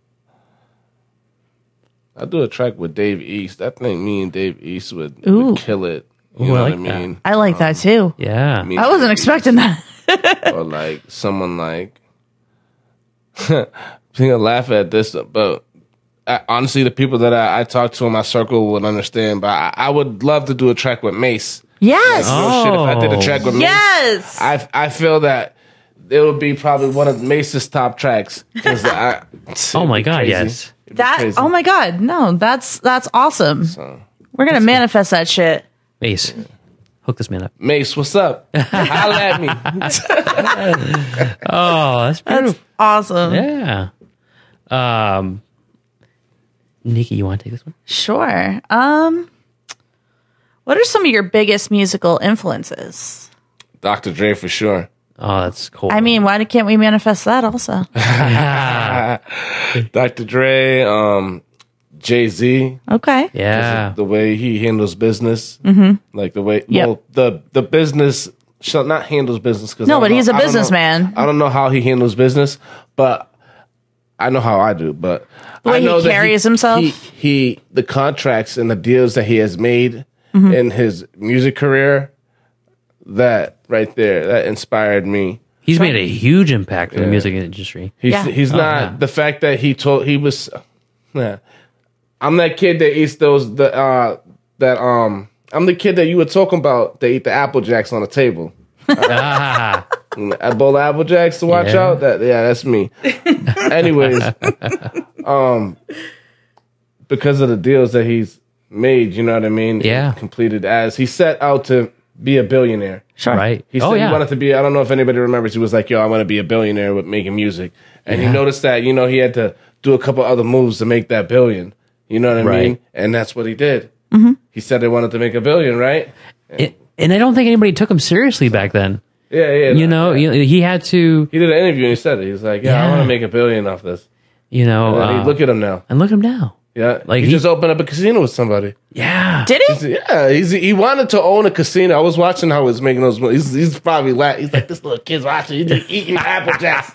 I'd do a track with Dave East. I think me and Dave East would,
Ooh.
would kill it. You
Ooh,
know
I like
what I mean?
I like that too.
Yeah.
Me
I
and
wasn't
Dave
expecting that.
East. Or like someone like. I'm gonna laugh at this, but I, honestly, the people that I, I talk to in my circle would understand. But I, I would love to do a track with Mace.
Yes.
Real shit, if I did a track with Mace,
Yes.
I I feel that it would be probably one of Mace's top tracks. 'Cause I,
Oh my
it'd be
God,
crazy.
yes.
It'd be
that.
crazy.
Oh my god. No, that's that's awesome.
So,
We're gonna manifest that shit.
Mace, hook this man up.
Mace, what's up? Holla at me.
Oh, that's beautiful.
That's awesome.
Yeah. Um, Nikki, you want to take this one?
Sure. Um, what are some of your biggest musical influences?
Doctor Dre for sure.
Oh, that's cool.
I mean, why can't we manifest that also?
Doctor Dre, um, Jay Z.
Okay.
yeah.
The way he handles business, mm-hmm. like the way
Yep.
well the the business shall not handles business because
No, but he's a businessman.
I don't know how he handles business, but I know how I do. But
The way
I know
he
that
carries himself?
he, he the contracts and the deals that he has made
Mm-hmm.
in his music career, that right there, that inspired me.
He's made a huge impact in the
Yeah.
music industry.
He's
Yeah.
he's
Oh,
not
yeah.
the fact that he told he was. Yeah, I'm that kid that eats those the uh that um I'm the kid that you were talking about that eat the Apple Jacks on the table.
Ah,
A bowl of Apple Jacks to watch
Yeah.
out. That yeah, that's me. Anyways, um, because of the deals that he's made, you know what I mean.
Yeah.
completed as he set out to be a billionaire.
Sure.
right.
He
oh,
said
yeah.
he wanted to be. I don't know if anybody remembers. He was like, "Yo, I want to be a billionaire with making music," and he
Yeah.
noticed that you know he had to do a couple other moves to make that billion. You know what I
Right.
mean? And that's what he did.
Mm-hmm.
He said they wanted to make a billion, right?
And, and I don't think anybody took him seriously back then.
Yeah, yeah.
You know,
yeah.
you- he had to,
he did an interview and he said it. He was like, "Yeah, I
Yeah.
want to make a billion off this."
you know,
And he-
uh,
look at him now.
and look at him now.
Yeah,
Like,
he,
he-
just opened up a casino with somebody.
Yeah.
Did he?
He's- yeah, he's, he wanted to own a casino. I was watching how he was making those movies. He's, he's probably la He's like, this little kid's watching. He's just eating Apple Jacks.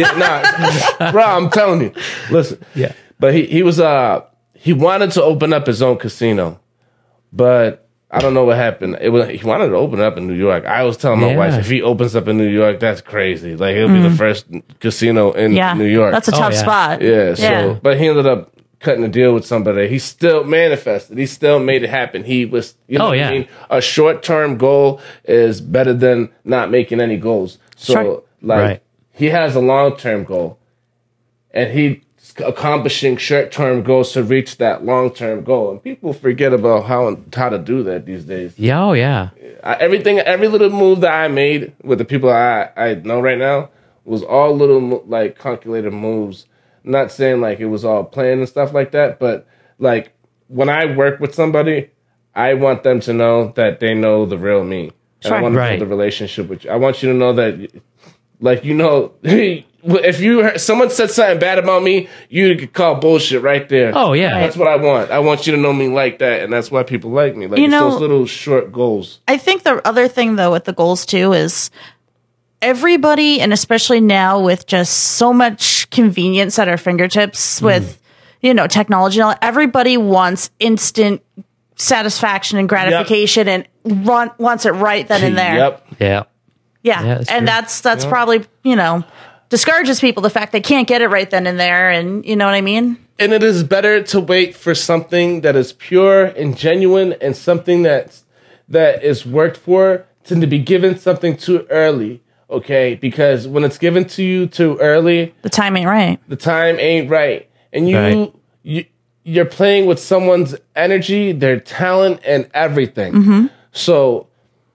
Yeah, nah, bro, I'm telling you. Listen.
Yeah.
But he, he was, uh, he wanted to open up his own casino. But I don't know what happened. It was He wanted to open up in New York. I was telling my
Yeah.
wife, if he opens up in New York, that's crazy. Like, it'll be the first casino in
Mm-hmm. Yeah.
New York.
That's a
Oh,
tough
yeah.
spot.
Yeah, so
Yeah.
but he ended up cutting a deal with somebody. He still manifested. He still made it happen. He was, you know
Oh,
what
yeah.
I mean? A short term goal is better than not making any goals. So
Sure.
like
Right.
he has a long term goal, and he's accomplishing short term goals to reach that long term goal. And people forget about how how to do that these days.
Yeah. Oh, yeah.
I, everything, every little move that I made with the people I I know right now was all little mo- like calculated moves. Not saying like it was all planned and stuff like that, but like when I work with somebody, I want them to know that they know the real me. And I
Sure.
want to
Right.
build a relationship with you. I want you to know that, like you know, if you heard, someone said something bad about me, you could call bullshit right there.
Oh, yeah.
That's what I want. I want you to know me like that, and that's why people like me. Like
You
it's
know-
those little short goals.
I think the other thing though with the goals too is everybody, and especially now with just so much convenience at our fingertips with, you know, technology, and all, everybody wants instant satisfaction and gratification and run, wants it right then and there.
Yep.
Yeah.
Yeah.
Yeah, that's
and
true.
that's, that's probably, you know, discourages people, the fact they can't get it right then and there. And you know what I mean?
And it is better to wait for something that is pure and genuine and something that's that is worked for than to be given something too early. Okay, because when it's given to you too early,
The time ain't right.
the time ain't right, and you
Right.
you you're playing with someone's energy, their talent, and everything. So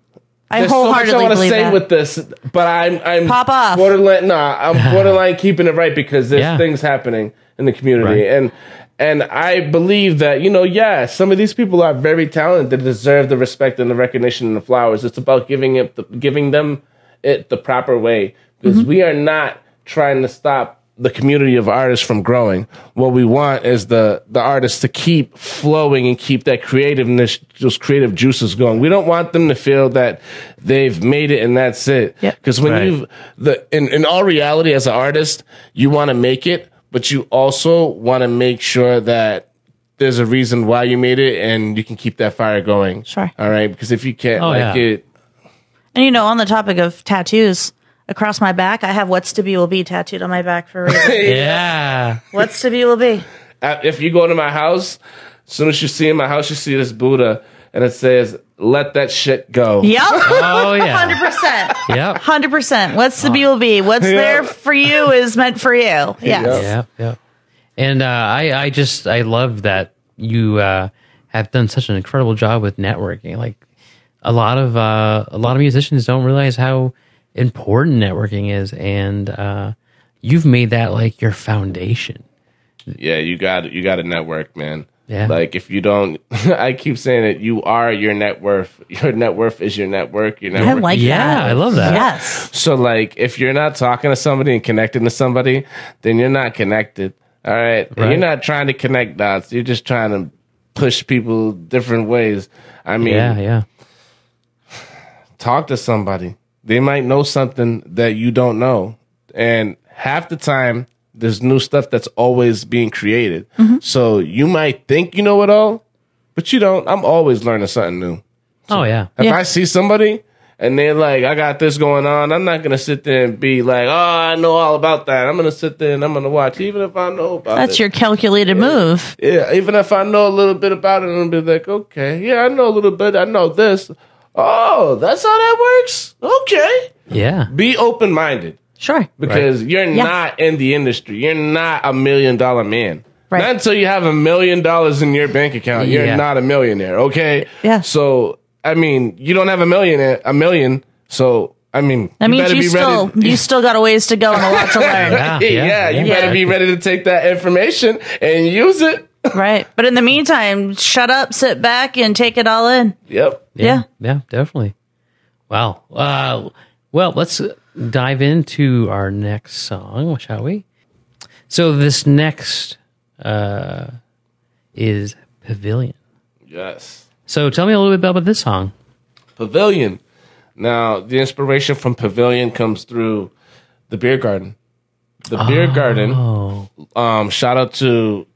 I
There's so much
wholeheartedly
I want to
believe
say
that.
with this, but I'm I'm
Pop off.
borderline. Nah, I'm borderline keeping it right because there's
Yeah.
things happening in the community,
Right.
and and I believe that you know, yeah, some of these people are very talented, they deserve the respect and the recognition and the flowers. It's about giving it, the, giving them it the proper way because
Mm-hmm.
we are not trying to stop the community of artists from growing. What we want is the the artists to keep flowing and keep that creativeness, those creative juices going. We don't want them to feel that they've made it and that's it.
Yep.
Because when
Right.
you the in, in all reality as an artist, you want to make it, but you also want to make sure that there's a reason why you made it and you can keep that fire going.
Sure.
All right. Because if you can't
Oh,
like
yeah.
it,
And you know, on the topic of tattoos, across my back, I have "What's to be will be" tattooed on my back for a reason.
Yeah.
What's to be will be.
Uh, if you go to my house, as soon as you see in my house, you see this Buddha and it says, "Let that shit go."
Yep.
Oh, yeah.
one hundred percent.
Yep.
one hundred percent. What's to be will be. What's
Yeah.
there for you is meant for you. Yes.
Yeah, yeah. And uh, I, I just, I love that you uh, have done such an incredible job with networking. Like a lot of uh, a lot of musicians don't realize how important networking is, and uh, you've made that like your foundation.
Yeah, you got you got to network, man.
Yeah.
Like if you don't, I keep saying it. You are your net worth. Your net worth is your network. Your network.
I like
Yeah,
that.
I love that.
Yes.
So like, if you're not talking to somebody and connecting to somebody, then you're not connected. All right. And
Right.
you're not trying to connect dots. You're just trying to push people different ways. I mean,
Yeah, yeah.
talk to somebody. They might know something that you don't know. And half the time, there's new stuff that's always being created. So you might think you know it all, but you don't. I'm always learning something new.
Oh, yeah.
If
Yeah.
I see somebody and they're like, I got this going on, I'm not going to sit there and be like, oh, I know all about that. I'm going to sit there and I'm going to watch, even if I know about
That's
it.
your calculated move.
Yeah, even if I know a little bit about it, I'm be like, okay, yeah, I know a little bit. I know this. Oh, that's how that works? Okay.
Yeah.
Be open minded
Sure.
because you're
Yeah.
not in the industry. You're not a million dollar man.
Right.
Not until you have a million dollars in your bank account. You're
Yeah.
not a millionaire, okay?
Yeah.
So, I mean, you don't have a million, a million. So, I mean,
That means
better
you
be
still
ready.
you still got a ways to go and a lot to learn.
Yeah,
yeah,
yeah,
you
yeah.
better be ready to take that information and use it.
Right. But in the meantime, shut up, sit back, and take it all in.
Yep.
Yeah.
Yeah, definitely. Wow. Uh, well, let's dive into our next song, shall we? So this next uh, is Pavilion.
Yes.
So tell me a little bit about this song.
Pavilion. Now, the inspiration from Pavilion comes through the Beer Garden. The Beer Garden.
Oh,
Um, shout out to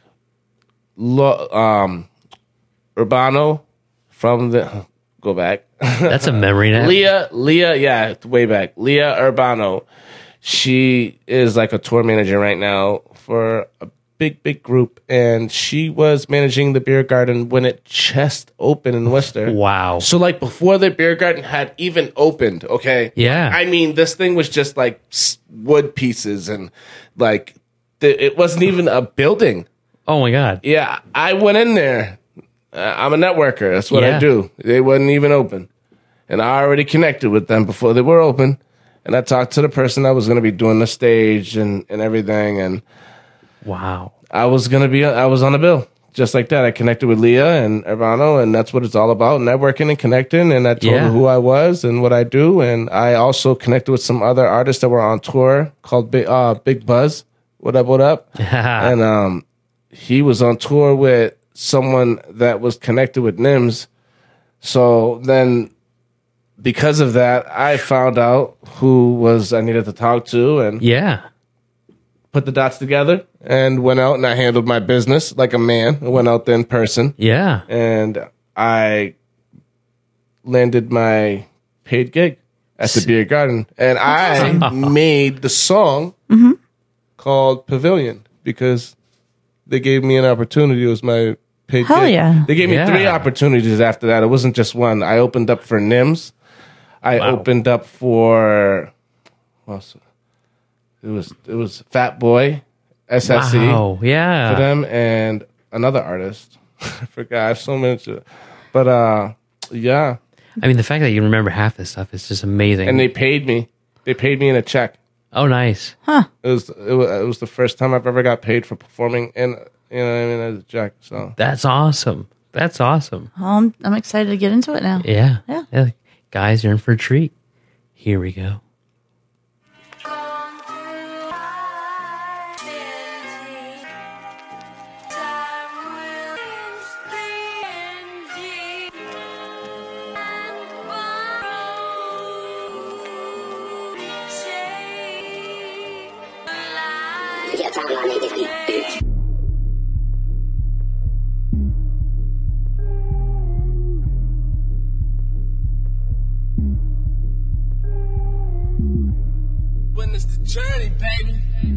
Lo, um, Urbano from the. Go back.
that's a memory now.
Leah, Leah, yeah, it's way back. Leah Urbano. She is like a tour manager right now for a big, big group, and she was managing the Beer Garden when it just opened in Worcester.
Wow.
So like before the Beer Garden had even opened, okay?
Yeah.
I mean, this thing was just like s- wood pieces and like th- it wasn't even a building.
Oh my God.
Yeah, I went in there. Uh, I'm a networker. That's what
Yeah.
I do. They wasn't even open. And I already connected with them before they were open. And I talked to the person that was going to be doing the stage and, and everything. And
Wow.
I was going to be, I was on the bill. Just like that. I connected with Leah and Urbano, and that's what it's all about, networking and connecting. And I told
Yeah.
her who I was and what I do. And I also connected with some other artists that were on tour called Big, uh, Big Buzz. What up, what up? And um, he was on tour with someone that was connected with N I M S. So then, because of that, I found out who was I needed to talk to and
Yeah.
put the dots together and went out and I handled my business like a man. I went out there in person
Yeah.
and I landed my paid gig at the Beer Garden. And I made the song called Pavilion because they gave me an opportunity. It was my paid
Hell
gig.
yeah.
They gave me
Yeah.
three opportunities after that. It wasn't just one. I opened up for N I M S. I
Wow.
opened up for what else? It was it was Fat Boy, S S C
Wow. Yeah.
for them, and another artist. I forgot. I have so many. to- But uh, yeah,
I mean, the fact that you remember half this stuff is just amazing.
And they paid me. They paid me in a check.
oh, nice.
Huh.
It was it was, it was the first time I've ever got paid for performing in, you know what I mean, as a check. So
That's awesome. That's awesome.
Well, I'm, I'm excited to get into it now.
Yeah.
Yeah.
like, guys, you're in for a treat. Here we go.
Yeah, time I made this beat, bitch.
When it's the journey, baby.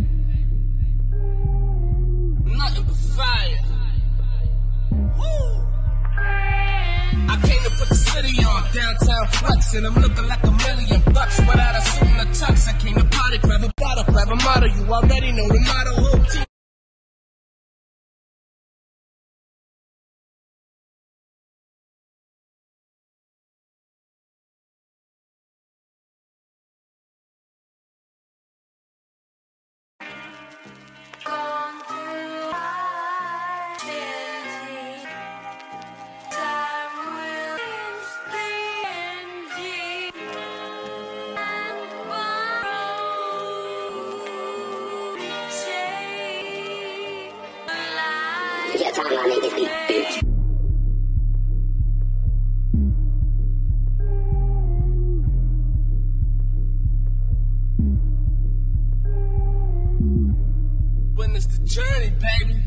Nothing but fire. Woo! I came to put the city on downtown flexing. I'm looking like a million bucks without a suit and a tux. I came to party, grab a bottle, grab a model. You already know the motto. Whole team.
Yeah, time I made this beat, bitch.
When it's the journey, baby.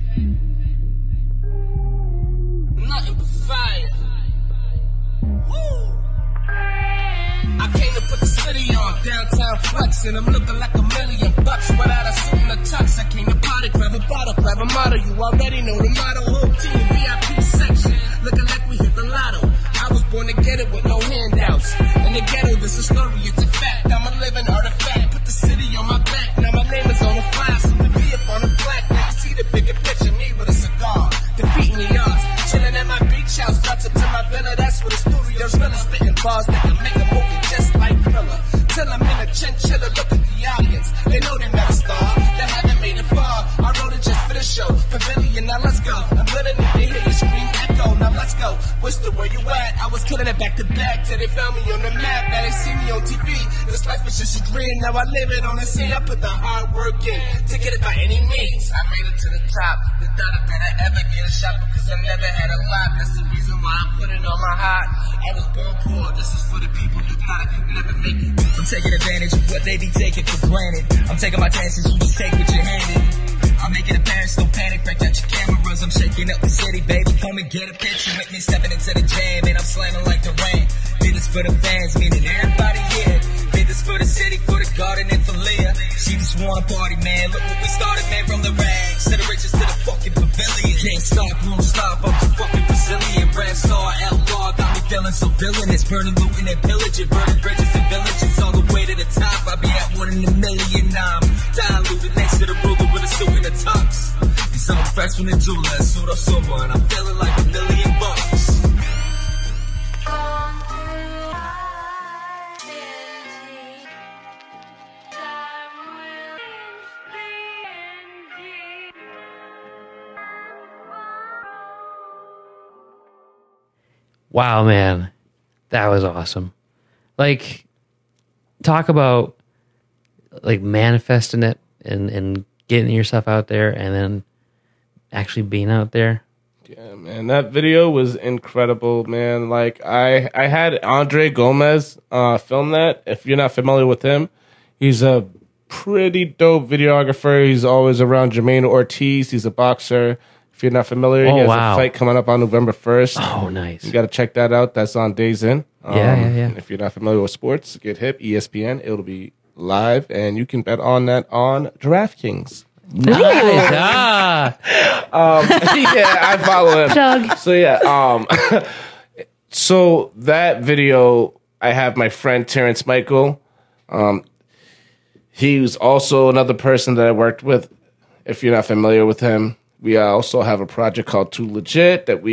Nothing but fire. Woo! I came to put the city on downtown flexing. I'm looking like a million bucks without a suit and a tux. I came to party, grab a bottle, grab a model. You already know the motto. Whole team V I P section, looking like we hit the lotto. I was born to get it with no handouts. In the ghetto, this is a story, it's a fact. I'm a living artifact. Put the city on my back. Now my name is on the fly, so we be up on the plaque. Now you see the bigger picture, me with a cigar, defeating the odds. Chilling at my beach house, dropped up to my villa. That's where the studio's really spitting bars that can make a movie just like Thriller. Till I'm in a chinchilla, look at the audience. They know they met a star, they haven't made it far. I wrote it just for the show. Pavilion, now let's go. I'm gonna need to hear you scream echo. Now let's go. Worcester, where you at? I was killing it back to back till they found me on the map. Now they see me on T V. This life is just a dream. Now I live it on the scene. I put the hard work in to get it by any means. I made it to the top. The thought of that I ever get a shot because I never had a lot. That's the reason why I put it on my heart. I was born poor. This is for the people who gotta never make it. I'm taking advantage of what they be taking for granted. I'm taking my chances. You just take what you're handed. I'm making a parents, don't panic, break out your cameras. I'm shaking up the city, baby. Come and get a picture with me, stepping into the jam, and I'm slamming like the rain. Did this for the fans, meaning everybody here. Did this for the city, for the garden, and for Leah. She just wanna party, man. Look what we started, man, from the rags to the riches to the fucking pavilion. Can't stop, won't stop, I'm too fucking Brazilian. Brand star, outlaw, got me feeling so villainous. Burning, looting, and pillaging, burning bridges and villages all the way to the top. I be at one in a million. I'm diluted next to the ruler with a suit and a tux. Cause I'm fresh from the jeweler, suit up silver, and I'm feeling like a million bucks.
Wow, man. That was awesome. Like, talk about like manifesting it and, and getting yourself out there and then actually being out there.
Yeah, man, that video was incredible, man. Like I, I had Andre Gomez uh, film that. If you're not familiar with him, he's a pretty dope videographer. He's always around Jermaine Ortiz. He's a boxer. If you're not familiar,
Oh,
he has
wow.
a fight coming up on November first.
Oh, nice.
You got to check that out. That's on Days In. Um,
Yeah, yeah, yeah.
If you're not familiar with sports, get hip. E S P N. It'll be live, and you can bet on that on DraftKings.
Nice. Ah.
Yeah, I follow him.
Doug.
So yeah, um, so that video, I have my friend Terrence Michael. Um, he was also another person that I worked with. If you're not familiar with him, we also have a project called Too Legit that we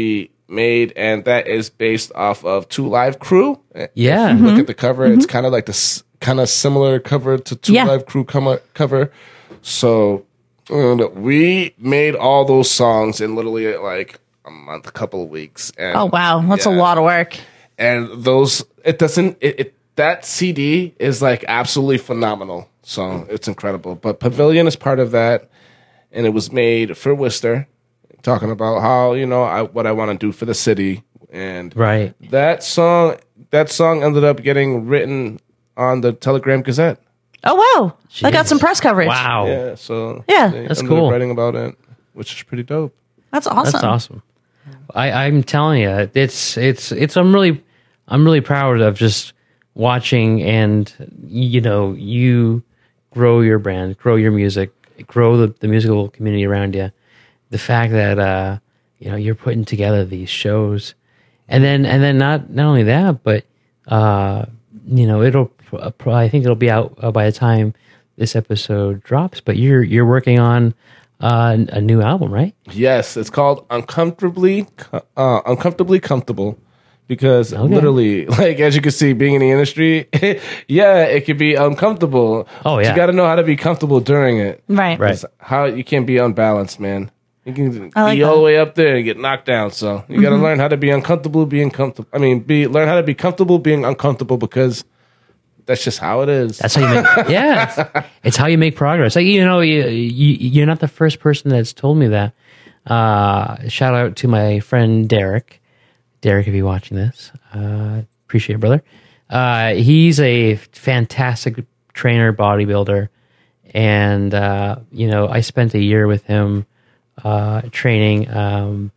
made, and that is based off of Two Live Crew.
Yeah.
If you look at the cover, it's kind of like this kind of similar cover to Two
Yeah.
Live Crew com- cover. So and we made all those songs in literally like a month, a couple of weeks. And,
Oh wow, that's a
yeah.
lot of work.
And those, it doesn't, it, it that C D is like absolutely phenomenal. So it's incredible. But Pavilion is part of that, and it was made for Worcester, talking about how, you know, I, what I want to do for the city. And
Right.
that song, that song ended up getting written on the Telegram Gazette.
Oh wow, that got some press coverage.
Wow.
Yeah, so
Yeah.
they
That's
ended up
cool.
writing about it, which is pretty dope.
That's awesome.
That's awesome. I, I'm telling you, it's it's it's. I'm really, I'm really proud of just watching and you know you grow your brand, grow your music, grow the, the musical community around you. The fact that uh, you know you're putting together these shows, and then and then not not only that, but uh, you know it'll. I think it'll be out uh, by the time this episode drops. But you're you're working on uh, a new album, right?
Yes, it's called Uncomfortably uh, Uncomfortably Comfortable, because
Okay.
literally, like as you can see, being in the industry, yeah, it could be uncomfortable.
Oh, yeah.
You got to know how to be comfortable during it.
Right.
Right.
It's how you can't be unbalanced, man. You can
I like
be all
that.
the way up there and get knocked down. So you got to learn how to be uncomfortable being comfortable. I mean, be learn how to be comfortable being uncomfortable, because that's just how it is.
That's how you make. Yeah, it's, it's how you make progress. Like you know, you, you you're not the first person that's told me that. Uh, shout out to my friend Derek. Derek, if you're watching this, uh, appreciate it, brother. Uh, he's a fantastic trainer, bodybuilder, and uh, you know, I spent a year with him uh, training, um,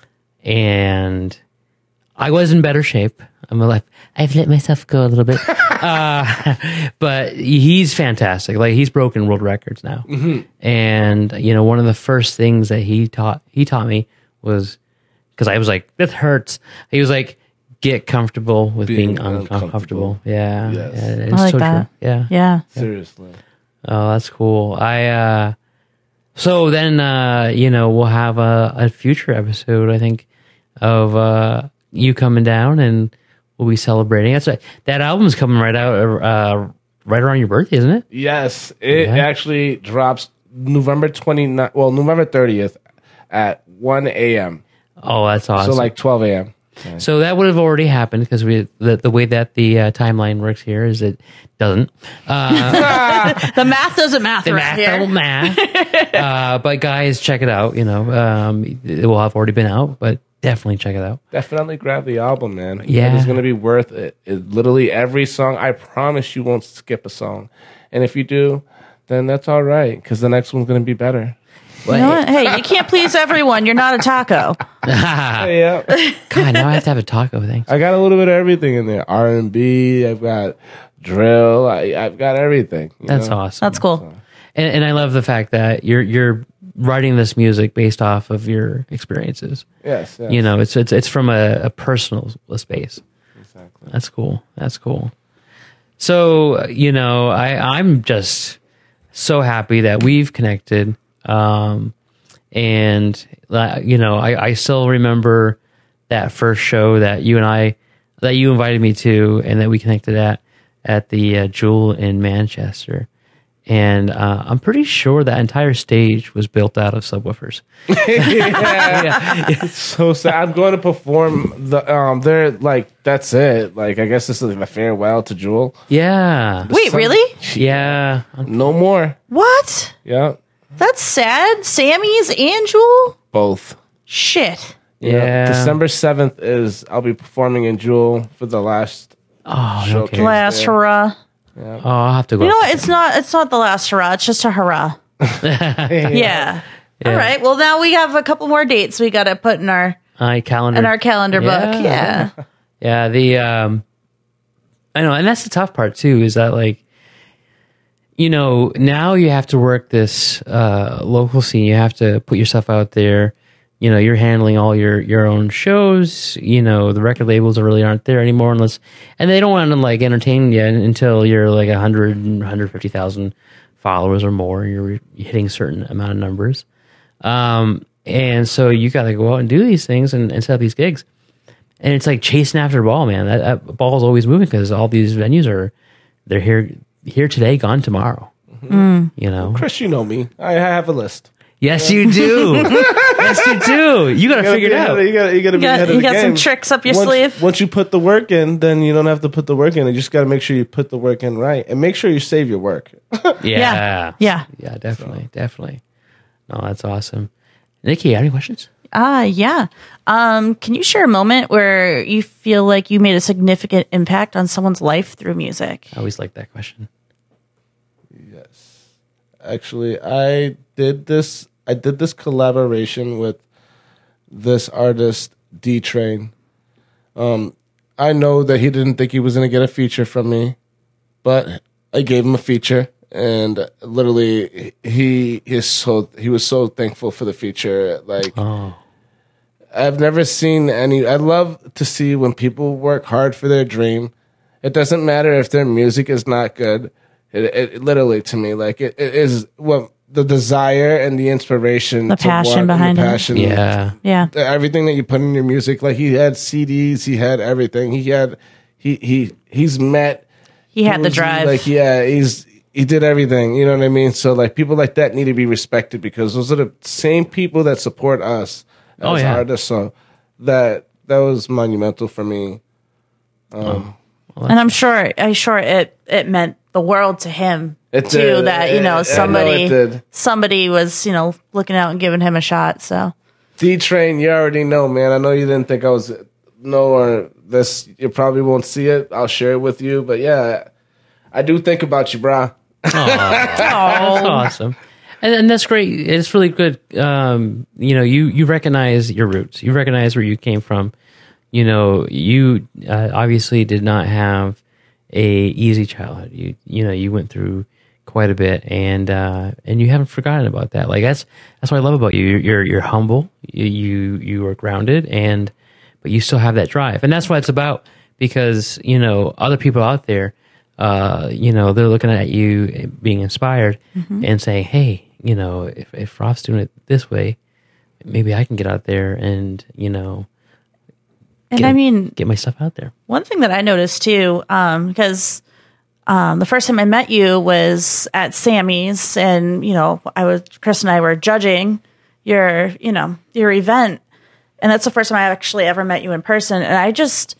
and I was in better shape. I'm like, I've let myself go a little bit. uh, but he's fantastic. Like he's broken world records now. And you know, one of the first things that he taught he taught me was, because I was like, this hurts. He was like, get comfortable with being,
Being
uncomfortable.
uncomfortable.
Yeah.
Yes.
yeah, it's
I like
so
that.
true. Yeah.
Yeah.
Seriously.
Oh, that's cool. I uh so then uh you know, we'll have a, a future episode, I think, of uh you coming down, and we'll be celebrating. That's right. That album's coming right out uh right around your birthday, isn't it?
Yes, it
Yeah.
actually drops November twenty-ninth, well, November thirtieth at one a.m.
Oh, that's awesome.
So like twelve a.m.
So that would have already happened, because we the, the way that the uh, timeline works here is it doesn't.
The math doesn't math
The
around
math
here.
don't math. uh, but guys, check it out. You know, um, it will have already been out, but definitely check it out.
Definitely grab the album, man.
Yeah.
It's going to be worth it. it. Literally every song, I promise you won't skip a song. And if you do, then that's all right, because the next one's going to be better.
You know what? Hey, you can't please everyone. You're not a taco.
Yeah.
God, now I have to have a taco. Thanks.
I got a little bit of everything in there. R and B, I've got drill, I, I've got everything. you
That's
know?
awesome.
That's cool.
And, and I love the fact that you're you're writing this music based off of your experiences.
Yes, yes.
You know, it's it's it's from a, a personal space.
Exactly.
That's cool. That's cool. So you know, I I'm just so happy that we've connected. Um, and uh, you know, I, I still remember that first show that you and I that you invited me to, and that we connected at at the uh, Jewel in Manchester. And uh, I'm pretty sure that entire stage was built out of subwoofers.
yeah. It's so sad. I'm going to perform the um they're like that's it. Like I guess this is a farewell to Jewel.
Yeah.
Wait,
Some-
really?
Yeah.
No more.
What?
Yeah.
That's sad. Sammy's and Jewel?
Both.
Shit.
Yeah.
December seventh is I'll be performing in Jewel for the last
Oh, no
showcase.
kidding.
Last
there.
hurrah.
Oh, I'll have to go.
You know what? It's not. It's not the last hurrah. It's just a hurrah. yeah. All right. Well, now we have a couple more dates we got to put in our
My calendar.
in our calendar book. Yeah.
Yeah, the um I know, and that's the tough part too, is that like, you know, now you have to work this uh local scene. You have to put yourself out there. You know, you're handling all your your own shows. You know, the record labels really aren't there anymore unless, and they don't want to like entertain you until you're like a hundred and hundred fifty thousand followers or more. You're hitting a certain amount of numbers. Um and so you got to go out and do these things and, and set up these gigs. And it's like chasing after a ball, man. That, that ball is always moving because all these venues are, they're here here today, gone tomorrow.
Mm.
You know,
Chris, you know me. I have a list.
yes, you do. Yes, you do. You got to figure it out.
You got, you got to be
You got,
ahead of
you
the
got some
game.
tricks up your
once,
sleeve.
Once you put the work in, then you don't have to put the work in. You just got to make sure you put the work in right, and make sure you save your work.
Yeah,
Yeah.
yeah, definitely, definitely. No, that's awesome. Nikki, you have any questions?
Ah, yeah. Um, can you share a moment where you feel like you made a significant impact on someone's life through music?
I always like that question.
Yes, actually, I did this. I did this collaboration with this artist D Train. Um, I know that he didn't think he was going to get a feature from me, but I gave him a feature, and literally, he is so he was so thankful for the feature. Like,
Oh,
I've never seen any. I love to see when people work hard for their dream. It doesn't matter if their music is not good. It, it, it literally, to me, like it, it is what the desire and the inspiration,
The
to
passion
work and
behind it.
the passion,
yeah.
Yeah.
everything that you put in your music. Like he had C Ds, he had everything. He had he he he's met.
He had the
was-
drive.
Like yeah, he's he did everything. You know what I mean? So like people like that need to be respected because those are the same people that support us as
Oh, yeah.
artists. So that that was monumental for me.
and I'm sure, I'm sure it, it meant the world to him
It
too.
did.
That you
It- I
know
know
somebody,
it did.
somebody was you know looking out and giving him a shot. So
D Train, you already know, man. I know you didn't think I was no or this. You probably won't see it. I'll share it with you. But yeah, I do think about you, brah.
That's awesome. And, and that's great. It's really good. Um, you know, you, you recognize your roots. You recognize where you came from. You know, you uh, obviously did not have a easy childhood. You you know, you went through quite a bit, and uh, and you haven't forgotten about that. Like that's that's what I love about you. You're you're, you're humble. You, you you are grounded, and but you still have that drive, and that's what it's about. Because you know, other people out there, uh, you know, they're looking at you being inspired and saying, "Hey, you know, if if Ralph's doing it this way, maybe I can get out there and you know."
and
Get-
I mean,
get my stuff out there.
one thing that I noticed too, um, because um, the first time I met you was at Sammy's, and you know, I was Chris and I were judging your, you know, your event, and that's the first time I actually ever met you in person. And I just,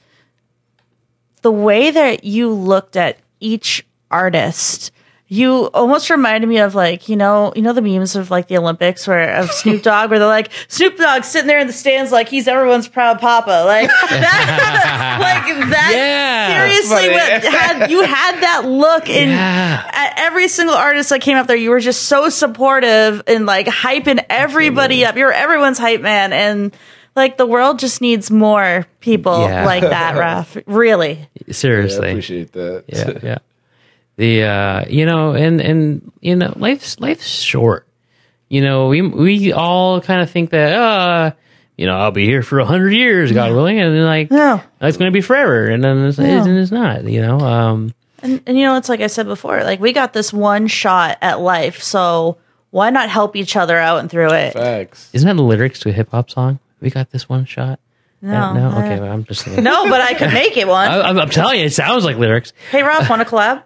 the way that you looked at each artist, you almost reminded me of like, you know, you know the memes of like the Olympics where of Snoop Dogg where they're like Snoop Dogg sitting there in the stands like he's everyone's proud papa. Like that like that
Yeah.
seriously what, had you had that look in
Yeah.
at every single artist that came up there. You were just so supportive and like hyping everybody up. You're everyone's hype man, and like the world just needs more people
Yeah.
like that, Raph. Really.
Yeah,
Seriously.
I appreciate that.
yeah, yeah. The uh, you know, and and you know, life's life's short. You know, we we all kind of think that uh, you know, I'll be here for a hundred years, God willing, and then like
No.
it's going to be forever, and then it's,
No.
and it's not. You know, um,
And, and you know, it's like I said before, like we got this one shot at life, so why not help each other out and through it?
Facts.
isn't that the lyrics to a hip hop song? We got this one shot.
No,
Uh, no,
I-
okay, well, I'm just saying.
No, but I could make it one.
I, I'm, I'm telling you, it sounds like lyrics.
Hey, Ralph, want to collab?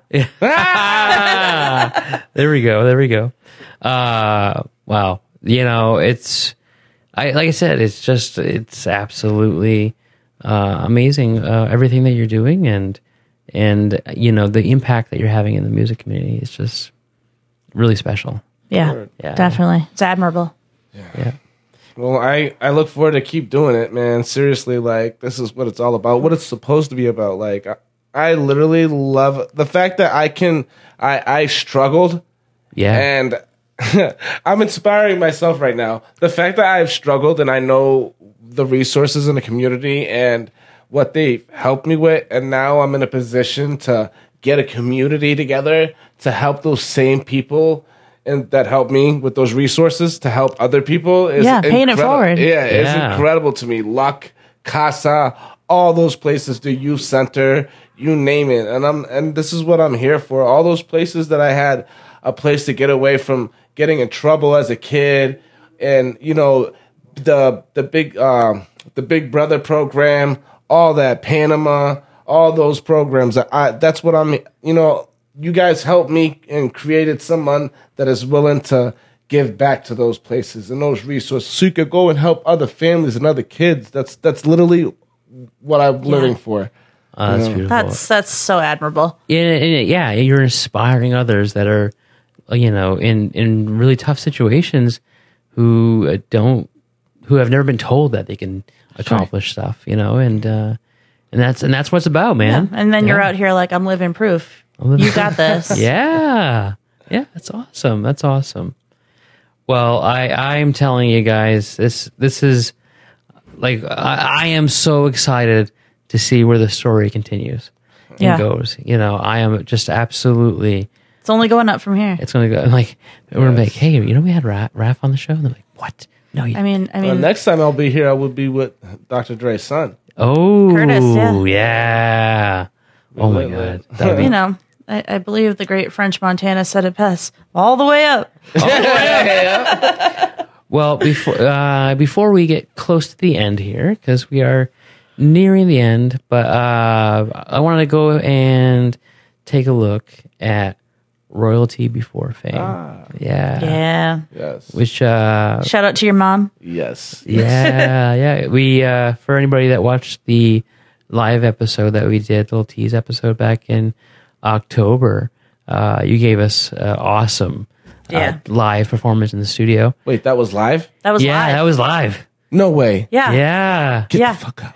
There we go. There we go. Uh, wow. You know, it's, I, like I said, it's just, it's absolutely, uh, amazing, uh, everything that you're doing and, and, you know, the impact that you're having in the music community is just really special.
Yeah,
Yeah.
definitely. It's admirable.
Yeah.
Well, I, I look forward to keep doing it, man. Seriously, like, this is what it's all about, what it's supposed to be about. Like, I, I literally love the fact that I can, I, I struggled
Yeah.
and I'm inspiring myself right now. The fact that I've struggled and I know the resources in the community and what they helped me with, and now I'm in a position to get a community together to help those same people and that help me with those resources to help other people. Is
Yeah, paying it
incredible.
forward.
Yeah, it's
Yeah.
incredible to me. Luck, Casa, all those places, the youth center, you name it. And I'm and this is what I'm here for. All those places that I had a place to get away from getting in trouble as a kid, and you know, the the big um, the Big Brother program, all that Panama, all those programs. I that's what I'm. You know, you guys helped me and created someone that is willing to give back to those places and those resources, so you could go and help other families and other kids. That's that's literally what I'm
Yeah.
living for.
Oh, that's
You know?
beautiful.
That's that's so admirable.
yeah, yeah, yeah, you're inspiring others that are, you know, in, in really tough situations who uh, don't, who have never been told that they can accomplish stuff, you know, and uh, and that's and that's what it's about, man.
And then you're
Yeah.
out here like, I'm living proof.
living
You got this.
Yeah, yeah, that's awesome. That's awesome. Well, I I'm telling you guys, this this is like I, I am so excited to see where the story continues and
Yeah.
goes. You know, I am just absolutely.
It's only going up from here.
It's gonna go like we're gonna be like, hey, you know, we had Raph, Raph on the show, and they're like, what? No, you.
I mean, I
Well,
mean,
next time I'll be here, I will be with Doctor Dre's son.
oh,
Curtis, yeah.
yeah. Oh my god. That'd be-
you know, I, I believe the great French Montana said it best. All the way up.
Well, before uh, before we get close to the end here, because we are nearing the end, but uh, I wanted to go and take a look at royalty before fame. Yeah,
Yeah.
Yes.
which uh,
Shout out to your mom.
Yes.
yeah, yeah. We uh, for anybody that watched the live episode that we did, the little tease episode back in October, uh, you gave us uh, awesome
Yeah.
uh, live performance in the studio.
Wait, that was live?
That was
yeah,
live.
that was live.
No way.
yeah.
Yeah.
Get
Yeah.
the fuck out.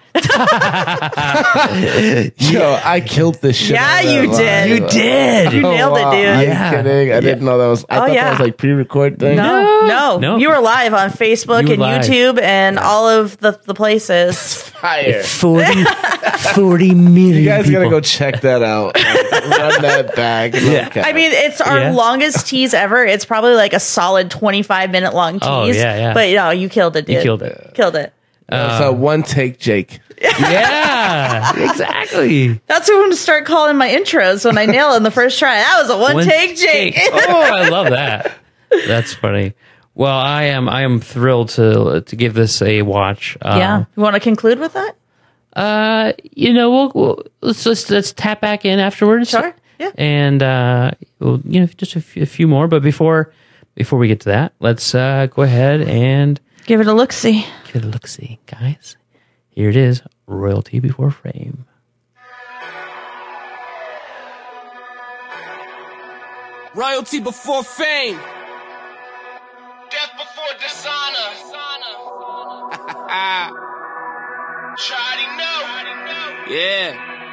Yo, I killed this shit.
Yeah,
on that
you
live.
did.
You did.
You nailed it,
wow.
dude.
Are you
Yeah.
kidding? I didn't know that was. I
Oh,
thought
yeah.
that was like pre-record thing.
No, no,
No.
You were live on Facebook
You were
and
live.
YouTube and all of the, the places.
Fire.
forty, forty million
You guys
people.
gotta go check that out. Run that back.
Yeah.
I mean, it's our
Yeah.
longest tease ever. It's probably like a solid twenty-five minute long tease.
Oh, yeah, yeah.
But no, you killed it, dude.
You killed it.
Killed it.
it's a one take, Jake.
Yeah, exactly.
That's what I'm going to start calling my intros when I nail it in the first try. That was a one,
One
take, Jake.
Oh, I love that. That's funny. Well, I am I am thrilled to to give this a watch. Um,
Yeah. You want to conclude with that?
Uh, you know, we'll, we'll let's just let's tap back in afterwards.
Sure. Yeah.
And uh, we'll, you know, just a few, a few more. But before before we get to that, let's uh, go ahead and
Give it a look see.
get a look. See, guys. Here it is. Royalty before fame.
Royalty before fame. Death before dishonor. Try know. Yeah.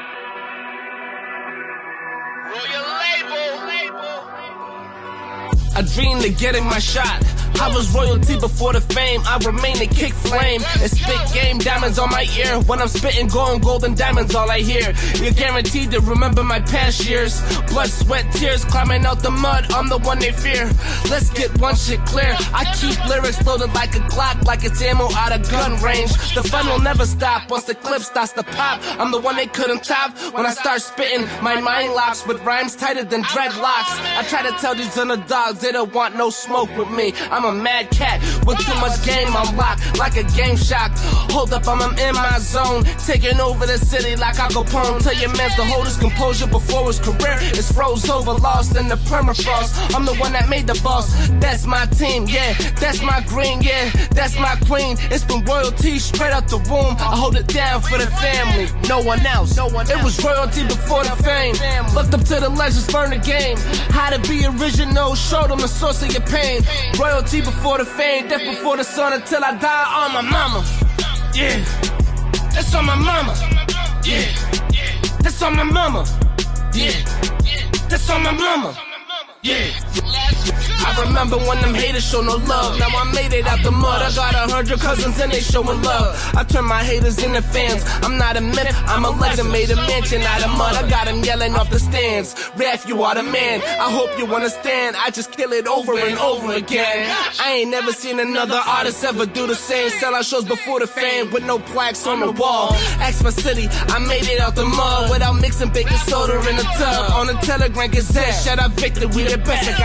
Royal label. I dreamed of getting my shot. I was royalty before the fame. I remain a kick flame and spit game diamonds on my ear. When I'm spitting going golden diamonds, all I hear. You're guaranteed to remember my past years. Blood, sweat, tears, climbing out the mud. I'm the one they fear. Let's get one shit clear. I keep lyrics loaded like a Glock, like it's ammo out of gun range. The fun will never stop once the clip starts to pop. I'm the one they couldn't top. When I start spitting, my mind locks with rhymes tighter than dreadlocks. I try to tell these underdogs they don't want no smoke with me. I'm a mad cat with too much game unlocked, like a game shock. Hold up, I'm in my zone, taking over the city like Al Capone. Tell your mans to hold his composure before his career is froze over, lost in the permafrost. I'm the one that made the boss. That's my team, yeah. That's my green, yeah. That's my queen. It's been royalty straight out the womb. I hold it down for the family. No one else. No one. It was royalty before the fame. Looked up to the legends, learned the game. How to be original, showed them the source of your pain. Royalty before the fame, death before the sun until I die on my mama. Yeah, that's on my mama. Yeah, that's on my mama. Yeah, that's on my mama. Yeah. I remember when them haters show no love. Now I made it out the mud. I got a hundred cousins and they showing love. I turn my haters into fans. I'm not a myth, I'm a legend. Made a mansion out of mud. I got them yelling off the stands. Raph, you are the man. I hope you understand. I just kill it over and over again. I ain't never seen another artist ever do the same. Sell out shows before the fame with no plaques on the wall. Ask my city, I made it out the mud without mixing baking soda in a tub. On the Telegram Gazette, shout out Victor, we the best. I got the keys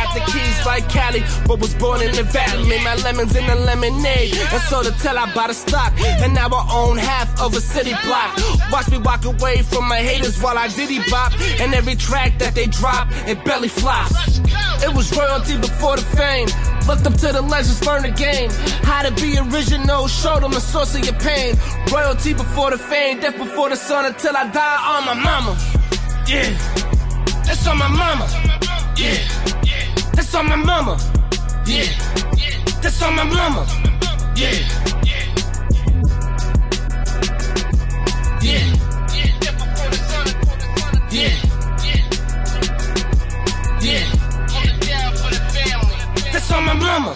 East like Cali, but was born in the valley. Made my lemons in the lemonade, and so to tell I bought a stock. And now I own half of a city block. Watch me walk away from my haters while I diddy bop. And every track that they drop, it belly flops. It was royalty before the fame. Looked up to the legends, learned the game. How to be original, showed them the source of your pain. Royalty before the fame, death before the sun, until I die on my mama. Yeah, that's on my mama. Yeah, that's on my mama. Yeah, that's on my mama. Yeah, yeah, yeah, yeah. That's on my mama.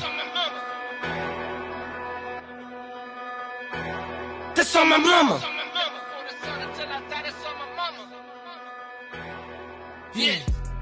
That's on my mama. Yeah.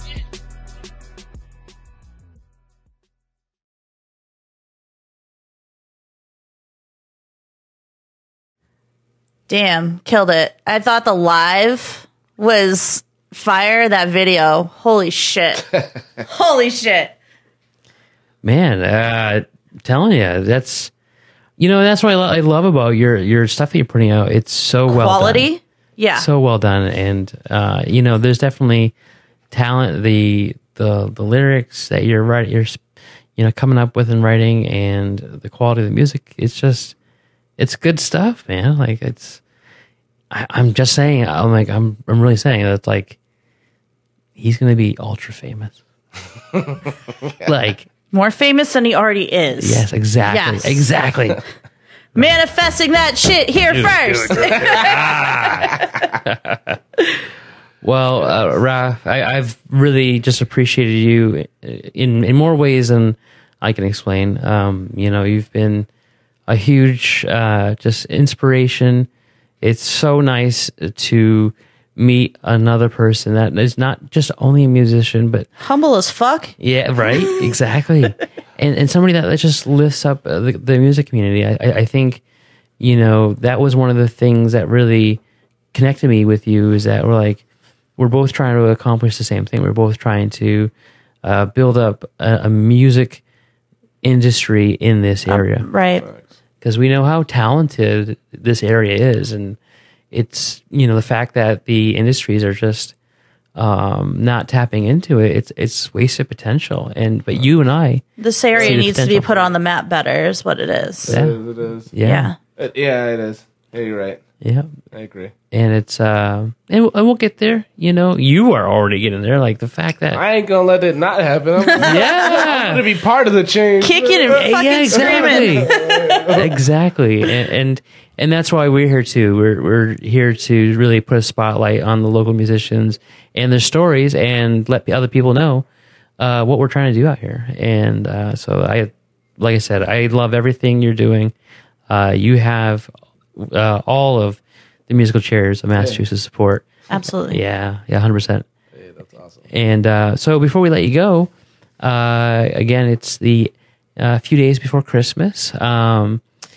Damn, killed it. I thought the live was fire. That video. Holy shit. Holy shit.
Man, uh, I'm telling you, that's, you know, that's what I, lo- I love about your, your stuff that you're putting out. It's so well done.
Quality? Yeah.
So well done. And, uh, you know, there's definitely talent, the, the, the lyrics that you're writing, you're, you know, coming up with and writing, and the quality of the music. It's just, it's good stuff, man. Like, it's, I, I'm just saying, I'm like, I'm, I'm really saying that, like, he's going to be ultra famous. Like,
more famous than he already is.
yes, exactly.
Yes.
Exactly.
Manifesting that shit here first.
Well, uh, Raph, I, I've really just appreciated you in in more ways than I can explain. Um, you know, you've been a huge uh, just inspiration. It's so nice to meet another person that is not just only a musician, but
Humble as fuck.
yeah, right, exactly, and and somebody that, that just lifts up uh, the, the music community. I, I I think, you know, that was one of the things that really connected me with you, is that we're like, we're both trying to accomplish the same thing. We're both trying to uh, build up a, a music industry in this area,
Right.
because we know how talented this area is, and it's, you know, the fact that the industries are just um, not tapping into it. It's it's wasted potential. And but you and I,
This area
See the
needs to be
potential.
put on the map better is what it is.
Yeah.
It is, it is.
yeah,
Yeah.
Uh, yeah, it is. Yeah, you're right.
yeah,
I agree.
and it's uh, and we'll, and we'll get there. You know, you are already getting there. Like the fact that
I ain't gonna let it not happen. I'm gonna,
yeah,
I'm gonna be part of the change.
Kicking and fucking
yeah,
screaming.
exactly, exactly, and, and and that's why we're here too. We're we're here to really put a spotlight on the local musicians and their stories, and let other people know uh, what we're trying to do out here. And uh, so I, like I said, I love everything you're doing. Uh, you have uh, all of the musical chairs of Massachusetts support.
Absolutely.
Yeah, yeah, one hundred percent.
Yeah, that's awesome.
And uh, so before we let you go, uh, again, it's the uh, few days before Christmas. Um,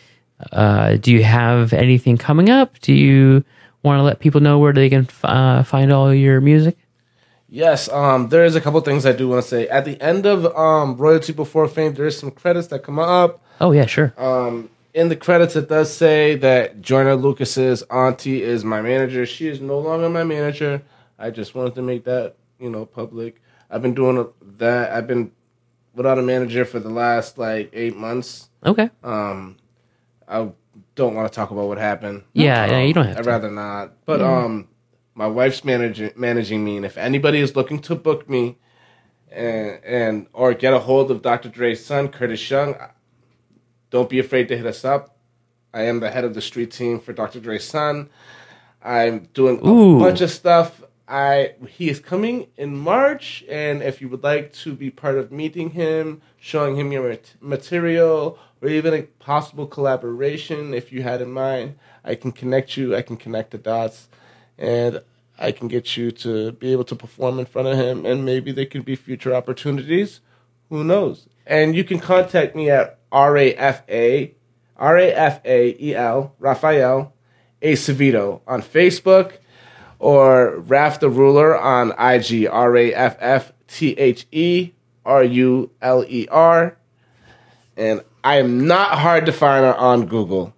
uh, do you have anything coming up? Do you want to let people know where they can f- uh, find all your music?
Yes, um, there is a couple things I do want to say. At the end of um, Royalty Before Fame, there is some credits that come up.
Oh, yeah, sure.
Um, in the credits, it does say that Joyner Lucas's auntie is my manager. She is no longer my manager. I just wanted to make that, you know, public. I've been doing that. I've been without a manager for the last like eight months.
Okay.
Um, I don't want to talk about what happened.
Yeah, yeah, you don't have
I'd
to.
rather not. But um, my wife's managing managing me, and if anybody is looking to book me, and and or get a hold of Doctor Dre's son, Curtis Young, don't be afraid to hit us up. I am the head of the street team for Doctor Dre's son. I'm doing a
Ooh.
bunch of stuff. I he is coming in March, and if you would like to be part of meeting him, showing him your mat- material, or even a possible collaboration, if you had in mind, I can connect you. I can connect the dots, and I can get you to be able to perform in front of him, and maybe there could be future opportunities. Who knows? And you can contact me at R A F A, R A F A E L, Raphael Acevedo on Facebook, or Raph the Ruler on I G, R A F F T H E R U L E R. And I am not hard to find on Google.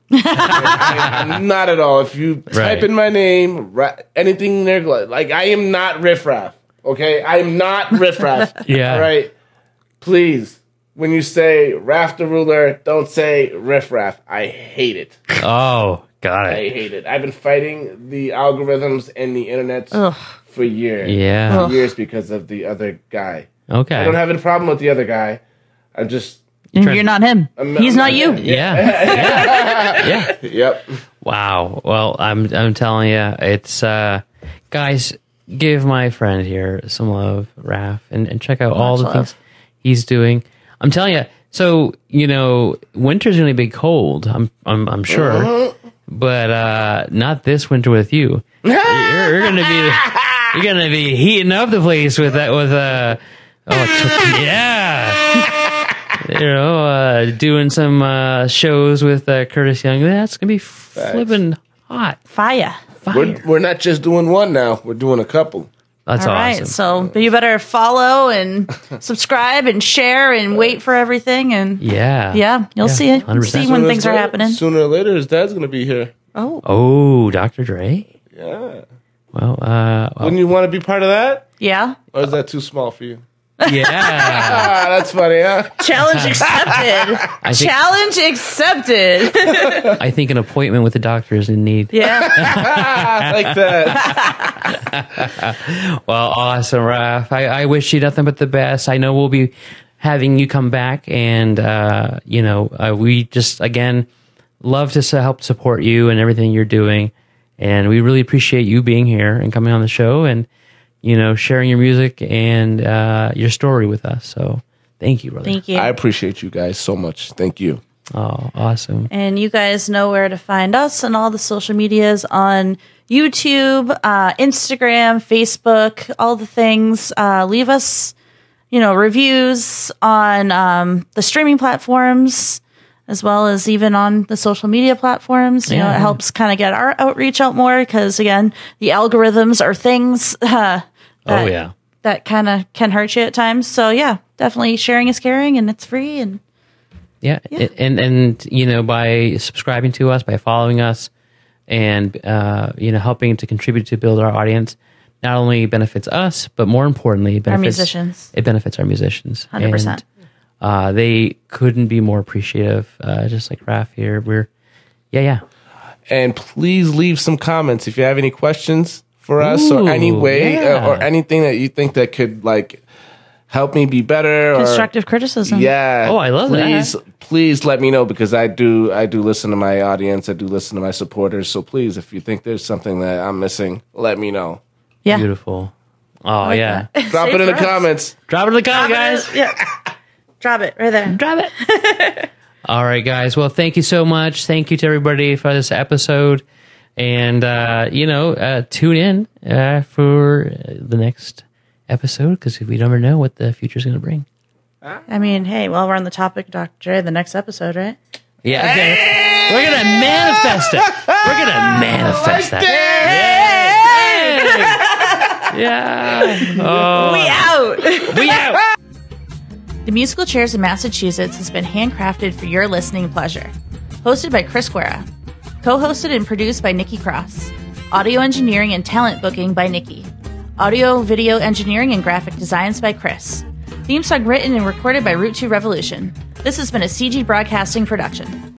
Not at all. If you type
Right.
in my name, ra- anything there, like I am not riffraff. Okay, I am not riffraff.
Yeah.
All right. Please, when you say Raff the Ruler, don't say riffraff. I hate it.
Oh, got
I
it.
hate it. I've been fighting the algorithms and the internet for years.
Yeah.
For years because of the other guy.
Okay.
I don't have any problem with the other guy. I'm just.
And you're not him.
I'm-
He's
I'm
not you.
Yeah. yeah. Yeah.
Yep.
Wow. Well, I'm I'm telling you, it's uh, guys, give my friend here some love, Raph, and, and check out all the
Much
things
love.
he's doing. I'm telling you. So you know, winter's going to be cold. I'm I'm I'm sure,
Uh-huh.
but uh, not this winter with you. You're, you're going to be you're going to be heating up the place with that with uh oh t- yeah. You know, uh, doing some uh, shows with uh, Curtis Young. That's gonna be flipping hot.
Fire.
Fire.
We're, we're not just doing one now. We're doing a couple.
That's
All right.
awesome.
So you better follow and subscribe and share and wait for everything. And
yeah,
yeah, you'll see it.
one hundred percent.
See when
Sooner or
things are
later-
happening.
Sooner or later, his dad's going to be here.
Oh,
Oh, Doctor Dre.
Yeah.
Well, uh, well,
Wouldn't you want to be part of that?
yeah.
Or is that too small for you?
yeah.
Ah, that's funny, huh?
Challenge accepted.
I think-
Challenge accepted.
I think an appointment with the doctor is in need.
yeah.
I like that.
Well, awesome, Raph. I, I wish you nothing but the best. I know we'll be having you come back, and uh, you know, uh, we just again love to s- help support you and everything you're doing, and we really appreciate you being here and coming on the show, and you know, sharing your music and uh, your story with us. So, thank you, brother.
Thank you.
I appreciate you guys so much. Thank you.
Oh, awesome.
And you guys know where to find us and all the social medias on YouTube, uh, Instagram, Facebook, all the things. Uh, leave us, you know, reviews on um, the streaming platforms as well as even on the social media platforms. You know,
Yeah.
it helps kind of get our outreach out more because, again, the algorithms are things uh,
Oh
that,
yeah.
that kind of can hurt you at times. So, yeah, definitely sharing is caring and it's free. And
Yeah,
Yeah.
and and you know, by subscribing to us, by following us, and uh, you know, helping to contribute to build our audience, not only benefits us, but more importantly, it benefits
musicians.
It benefits our musicians.
one hundred percent.
And, uh, they couldn't be more appreciative. Uh, just like Raph here, we're yeah, yeah.
And please leave some comments if you have any questions for us
Ooh,
or any way
yeah.
uh, or anything that you think that could like help me be better. Or,
Constructive criticism.
yeah.
Oh, I love that.
please, Please let me know because I do. I do listen to my audience. I do listen to my supporters. So please, if you think there's something that I'm missing, let me know.
Yeah.
Beautiful. Oh yeah.
Drop
Save
it in the
for us.
comments.
Drop it in the comment, guys.
Yeah. Drop it right there.
Drop it. All right, guys. Well, thank you so much. Thank you to everybody for this episode. And, uh, you know, uh, tune in uh, for the next episode because we never know what the future is going to bring.
I mean, hey, while we're on the topic of Doctor Dre, the next episode, right?
Yeah. Okay. We're going to manifest it. We're going to manifest that. Yeah. Oh,
We out.
we out.
The Musical Chairs in Massachusetts has been handcrafted for your listening pleasure. Hosted by Chris Guerra. Co-hosted and produced by Nikki Cross. Audio engineering and talent booking by Nikki. Audio, video engineering, and graphic designs by Chris. Theme song written and recorded by Route two Revolution. This has been a C G Broadcasting production.